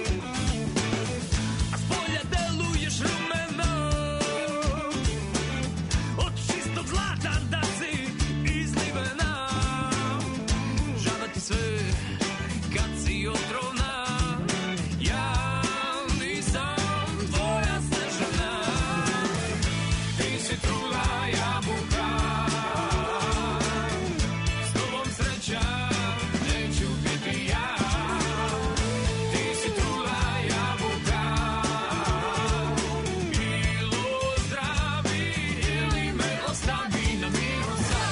A spolja deluješ rumeno, od čistog zlata da si izlivena. Žaba ti sve kad si otrovna, ja nisam tvoja Snežana. Ti si trula jabuka, s tobom sreća neću biti ja. Ti si trula jabuka, bilo zdravi ili me ostavi na miru sad.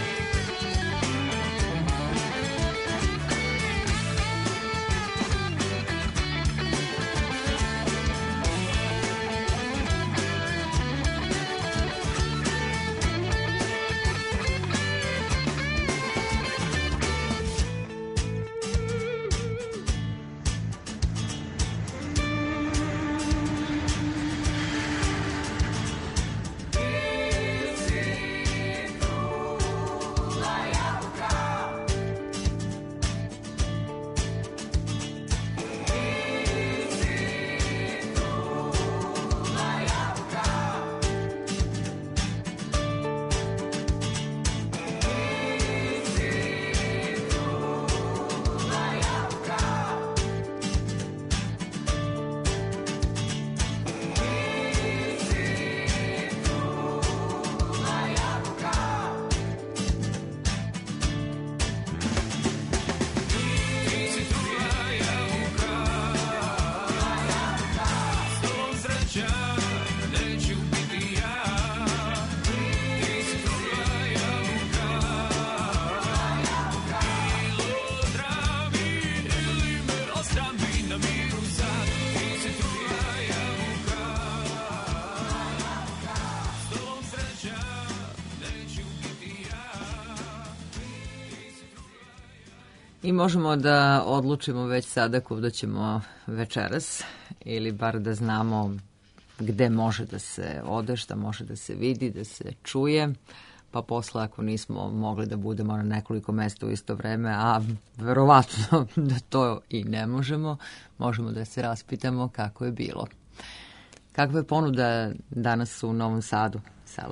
I možemo da odlučimo već sada kuda ćemo večeras, ili bar da znamo gde može da se ode, šta može da se vidi, da se čuje, pa posle ako nismo mogli da budemo na nekoliko mesta u isto vreme, a verovatno da to i ne možemo, možemo da se raspitamo kako je bilo. Kakva je ponuda danas u Novom Sadu, Selo?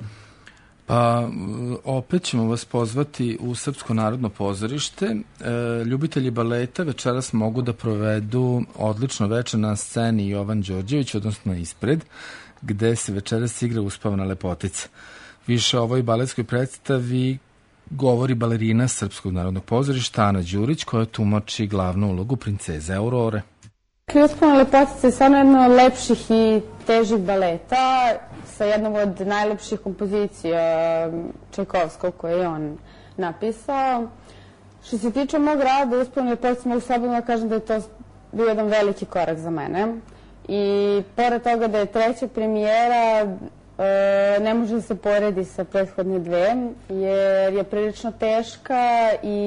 Pa opet ćemo vas pozvati u Srpsko narodno pozorište. E, ljubitelji baleta večeras mogu da provedu odlično večer na sceni Jovan Đorđević, odnosno ispred, gde se večeras igra Uspavana lepotica. Više o ovoj baletskoj predstavi govori balerina Srpskog narodnog pozorišta Ana Đurić, koja tumači glavnu ulogu princeze Aurore. Uspavana lepotica je stvarno jedno od lepših i težih baleta, sa jednom od najlepših kompozicija Čajkovskog koje je on napisao. Što se tiče mog rada Uspavana lepotica, mogu slobodno da kažem da je to bio jedan veliki korak za mene. I pored toga da je treća premijera, ne može da se poredi sa prethodne dve, jer je prilično teška i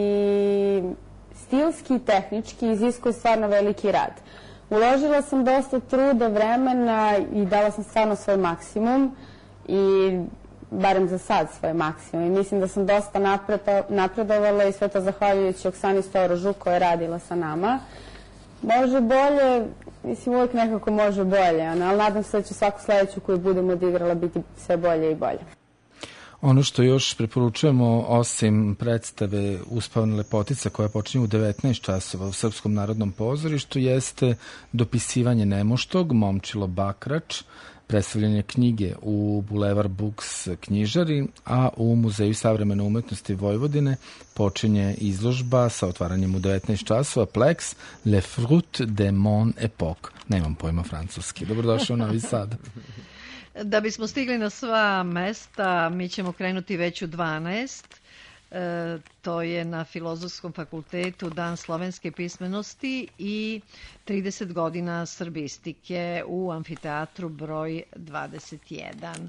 stilski i tehnički iziskuje stvarno veliki rad. Uložila sam dosta truda, vremena i dala sam stvarno svoj maksimum i barem za sad svoj maksimum. I mislim da sam dosta napredovala i sve to zahvaljujući Oksani Storožu koja je radila sa nama. Može bolje, mislim uvijek nekako može bolje, ali nadam se da će svaku sledeću koju budem odigrala biti sve bolje i bolje. Ono što još preporučujemo, osim predstave Uspavana lepotica koja počinje u devetnaest časova u Srpskom narodnom pozorištu, jeste Dopisivanje nemoštog, Momčilo Bakrač, predstavljanje knjige u Boulevard Books knjižari, a u Muzeju savremene umetnosti Vojvodine počinje izložba sa otvaranjem u devetnaest časova Plex Le Fruit de mon époque. Nemam pojma francuski. Dobrodošao u Novi Sad. Da bismo stigli na sva mesta, mi ćemo krenuti već u dvanaest. E, to je na Filozofskom fakultetu Dan slovenske pismenosti i trideset godina srbistike u amfiteatru broj dvadeset jedan.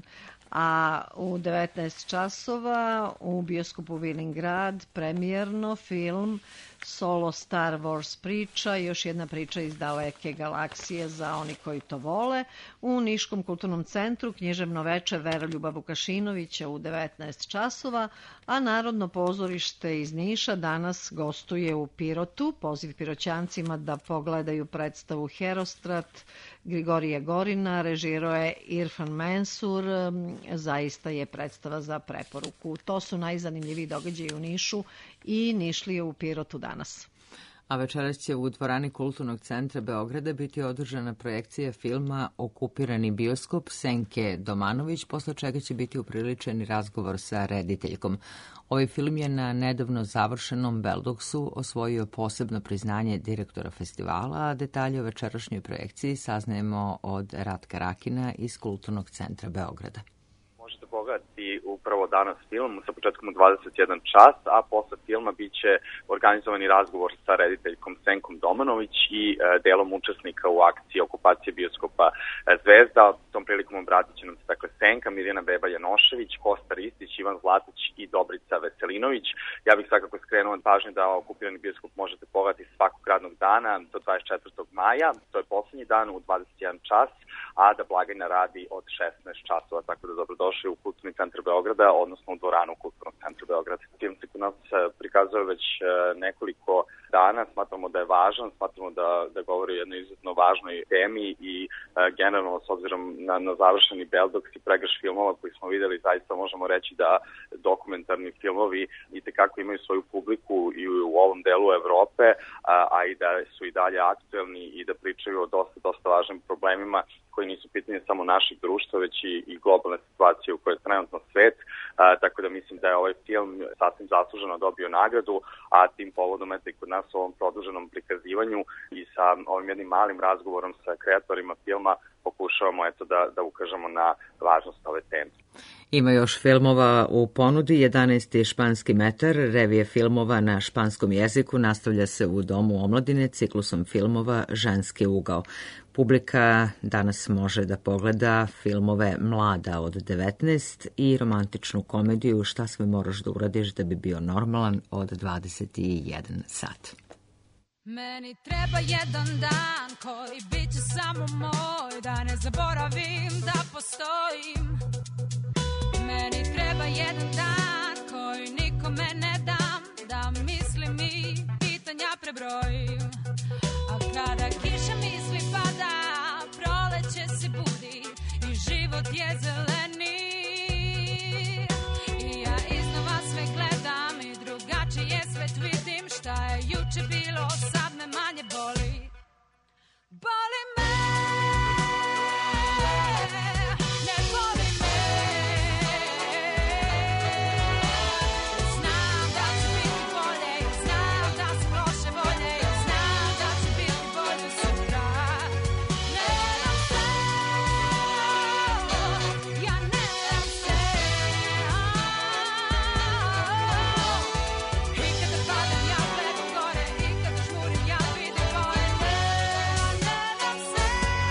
A u devetnaest časova u bioskopu Vilingrad premijerno film Solo Star Wars priča, još jedna priča iz daleke galaksije za oni koji to vole. U Niškom kulturnom centru književno veče Veroljuba Vukašinovića u devetnaest časova, a Narodno pozorište iz Niša danas gostuje u Pirotu. Poziv piroćancima da pogledaju predstavu Herostrat Grigorije Gorina, režirao je Irfan Mensur, zaista je predstava za preporuku. To su najzanimljiviji događaji u Nišu i Nišlije u Pirotu danas. A večeras će u dvorani Kulturnog centra Beograda biti održana projekcija filma Okupirani bioskop Senke Domanović, posle čega će biti upriličen razgovor sa rediteljkom. Ovaj film je na nedavno završenom Beldoksu osvojio posebno priznanje direktora festivala, a detalje o večerašnjoj projekciji saznajemo od Ratka Rakina iz Kulturnog centra Beograda. Možete pogledati upravo danas film sa početkom u dvadeset jedan čas, a posle filma biće organizovani razgovor sa rediteljkom Senkom Domanović i e, delom učesnika u akciji okupacije bioskopa e, Zvezda. Tom prilikom obratit će nam se dakle Senka, Mirjana Beba Janošević, Kosta Ristić, Ivan Zlatić i Dobrica Veselinović. Ja bih svakako skrenuo pažnju da okupirani bioskop možete pogledati svakog radnog dana do dvadeset četvrtog maja, to je poslednji dan u dvadeset jedan čas, a da blagajna radi od šesnaest časova, tako da dobrodošli u Kulturni centar Beograda, odnosno u dvoranu Kulturnog centra Beograda. Film se kod nas prikazuje već nekoliko dana, smatramo da je važan, smatramo da, da govori o jednoj izuzetno važnoj temi i e, generalno s obzirom na, na završeni Beldoks i pregrš filmova koji smo videli, zaista možemo reći da dokumentarni filmovi itekako imaju svoju publiku i u, u ovom delu Evrope, a, a i da su i dalje aktuelni i da pričaju o dosta, dosta važnim problemima koji nisu pitanje samo naših društva, već i, i globalne situacije u kojoj je trenutno svet, a, tako da mislim da je ovaj film sasvim zasluženo dobio nagradu, a tim povodom eto i kod nas u ovom produženom prikazivanju i sa ovim jednim malim razgovorom sa kreatorima filma pokušavamo eto da, da ukažemo na važnost ove teme. Ima još filmova u ponudi. jedanaesti španski metar, revije filmova na španskom jeziku, nastavlja se u Domu omladine ciklusom filmova Ženski ugao. Publika danas može da pogleda filmove Mlada od devetnaest i romantičnu komediju Šta sve moraš da uradiš da bi bio normalan od dvadeset jedan sat. Meni treba jedan dan koji bit će samo moj, da ne zaboravim da postojim. Meni treba jedan dan koji nikome ne dam, da mislim i pitanja prebrojim. A kada kiša misli pada, proleće se budi i život je zeleni. I ja iznova sve gledam i drugačije svet vidim. Šta je juče bilo, sad me manje boli. Boli me, ne boli me. Znam da će biti bolje, znam da sam loše volje, znam da će biti bolje sutra. Ne dam se, ja ne dam se. I kada padam ja gledam gore, i kada žmurim ja vidim boje. Ne, ne dam se.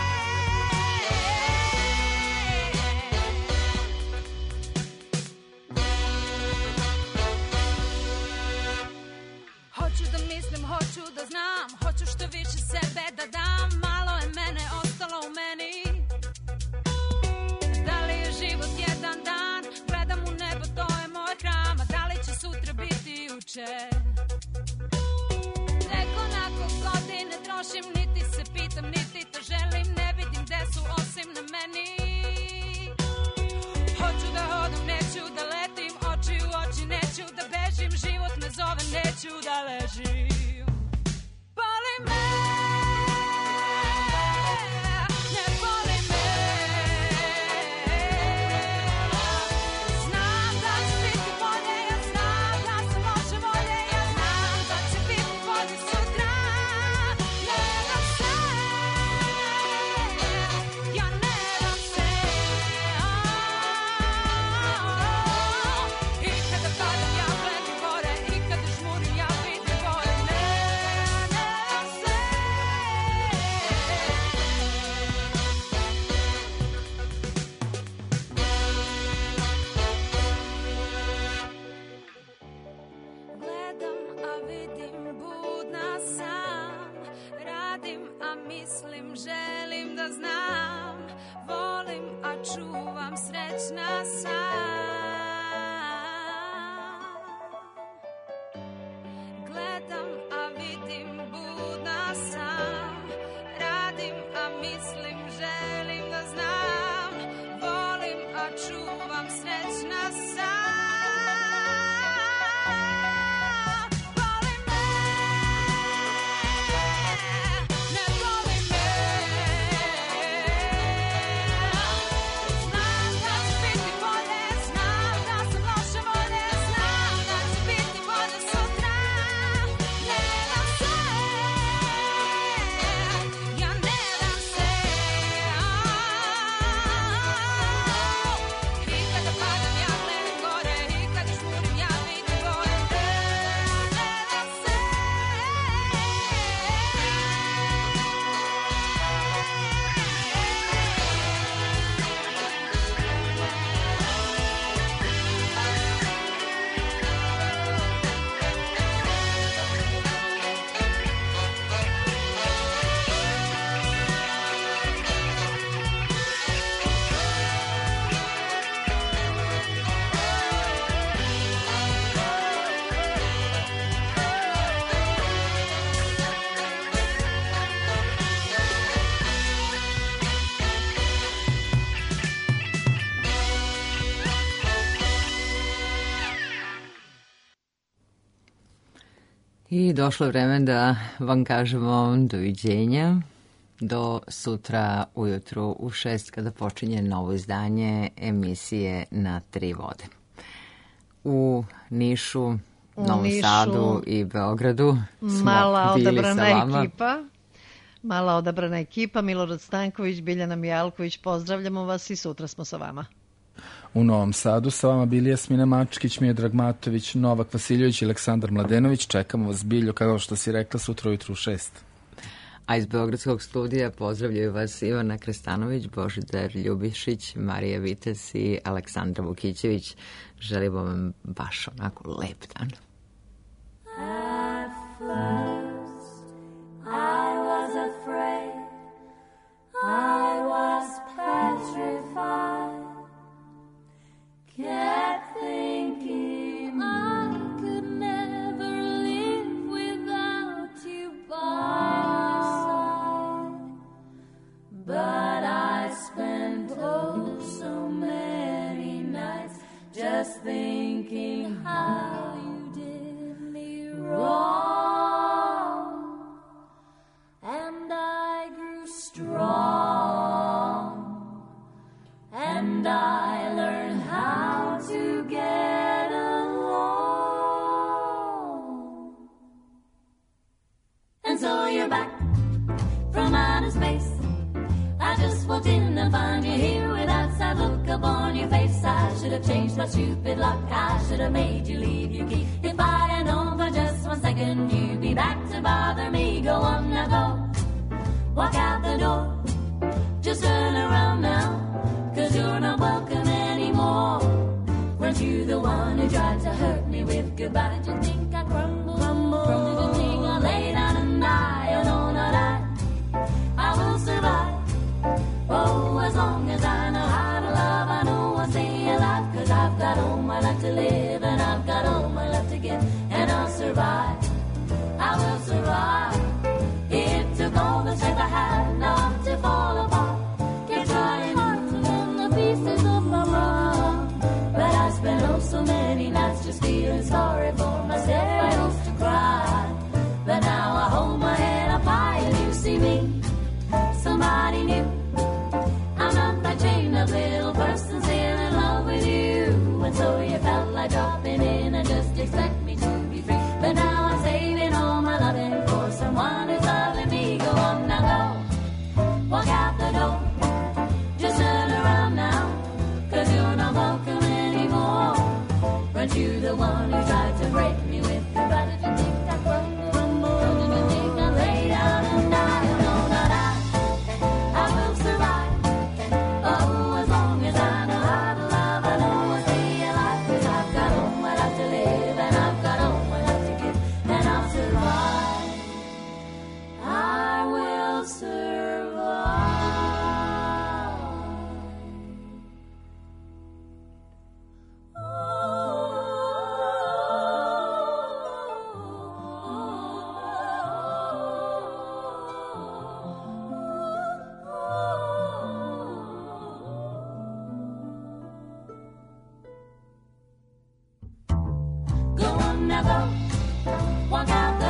Hoću da mislim, hoću da znam, hoću što više sebe da dam. Malo je mene ostalo u meni. Da li je život jedan dan, gledam u nebo, to je moj hram. A da li će sutra biti juče? Nekoliko godine trošim, niti se pitam, niti to želim. Ne vidim gde su osim na meni. Hoću da hodam, neću da letim, oči u oči, neću da bežim. Život me zove, neću da ležim. Boli me, ne boli me. mislim, želim da znam, volim, a čuvam, srećna sam. Gledam, a vidim, budna sam, radim, a mislim, želim da znam, volim, a čuvam, srećna sam. I došlo je vreme da vam kažemo doviđenja do sutra ujutru u šest kada počinje novo izdanje emisije Na tri vode. U Nišu, u Novom Nišu, Sadu i Beogradu smo mala bili odabrana sa vama. ekipa. Mala odabrana ekipa, Milorad Stanković, Biljana Mijalković, pozdravljamo vas i sutra smo sa vama. U Novom Sadu sa vama bili Jasmina Mačkić, Miodrag Matović, Novak Vasiljević i Aleksandar Mladenović. Čekamo vas, Biljo, kao što si rekla, sutra ujutru u šest. A iz Beogradskog studija pozdravljaju vas Ivana Krestanović, Božidar Ljubišić, Marija Vites i Aleksandra Vukićević. Želimo vam baš onako lep dan. At first I was afraid, I was petrified, kept thinking I could never live without you by my side. But I spent oh so many nights just thinking how you did me wrong, and I grew strong, and I learned how to get along. And so you're back from outer space. I just walked in and found you here with that sad look upon your face. I should have changed my stupid luck. I should have made you leave your key. If I had known for just one second you'd be back to bother me. Go on now, go. Walk out the door. Just turn around now, 'cause you're not welcome anymore. Weren't you the one who tried to hurt me with goodbye? Did you think I crumble? crumble? Did you think I lay down and die? Oh no, not I. I will survive. Oh, as long as I know how to love, I know I'll stay alive. 'Cause I've got all my life to live, and I've got all my life to give, and I'll survive. I will survive. It took all the strength I had not to fall apart. Kept trying to mend the pieces of my heart, but I spent oh so many nights just feeling sorry for myself. I used to cry, but now I hold my head up high and you see me, somebody new. I'm not that chain of little person still in love with you. And so you felt like dropping in and just expect me to be free. But now I'm saving all my loving for someone who's loving me. Go on now, go. Walk out the door. Just turn around now, 'cause you're not welcome anymore. Weren't you the one who tried to break me with goodbye? Did you think I crumbled? Crumbled? Did you think I lay down and die? Oh no, not I. I will survive. Oh, as long as I know how to love, I know I'll stay alive. 'Cause I've got all my life to live, and I've now go. Walk out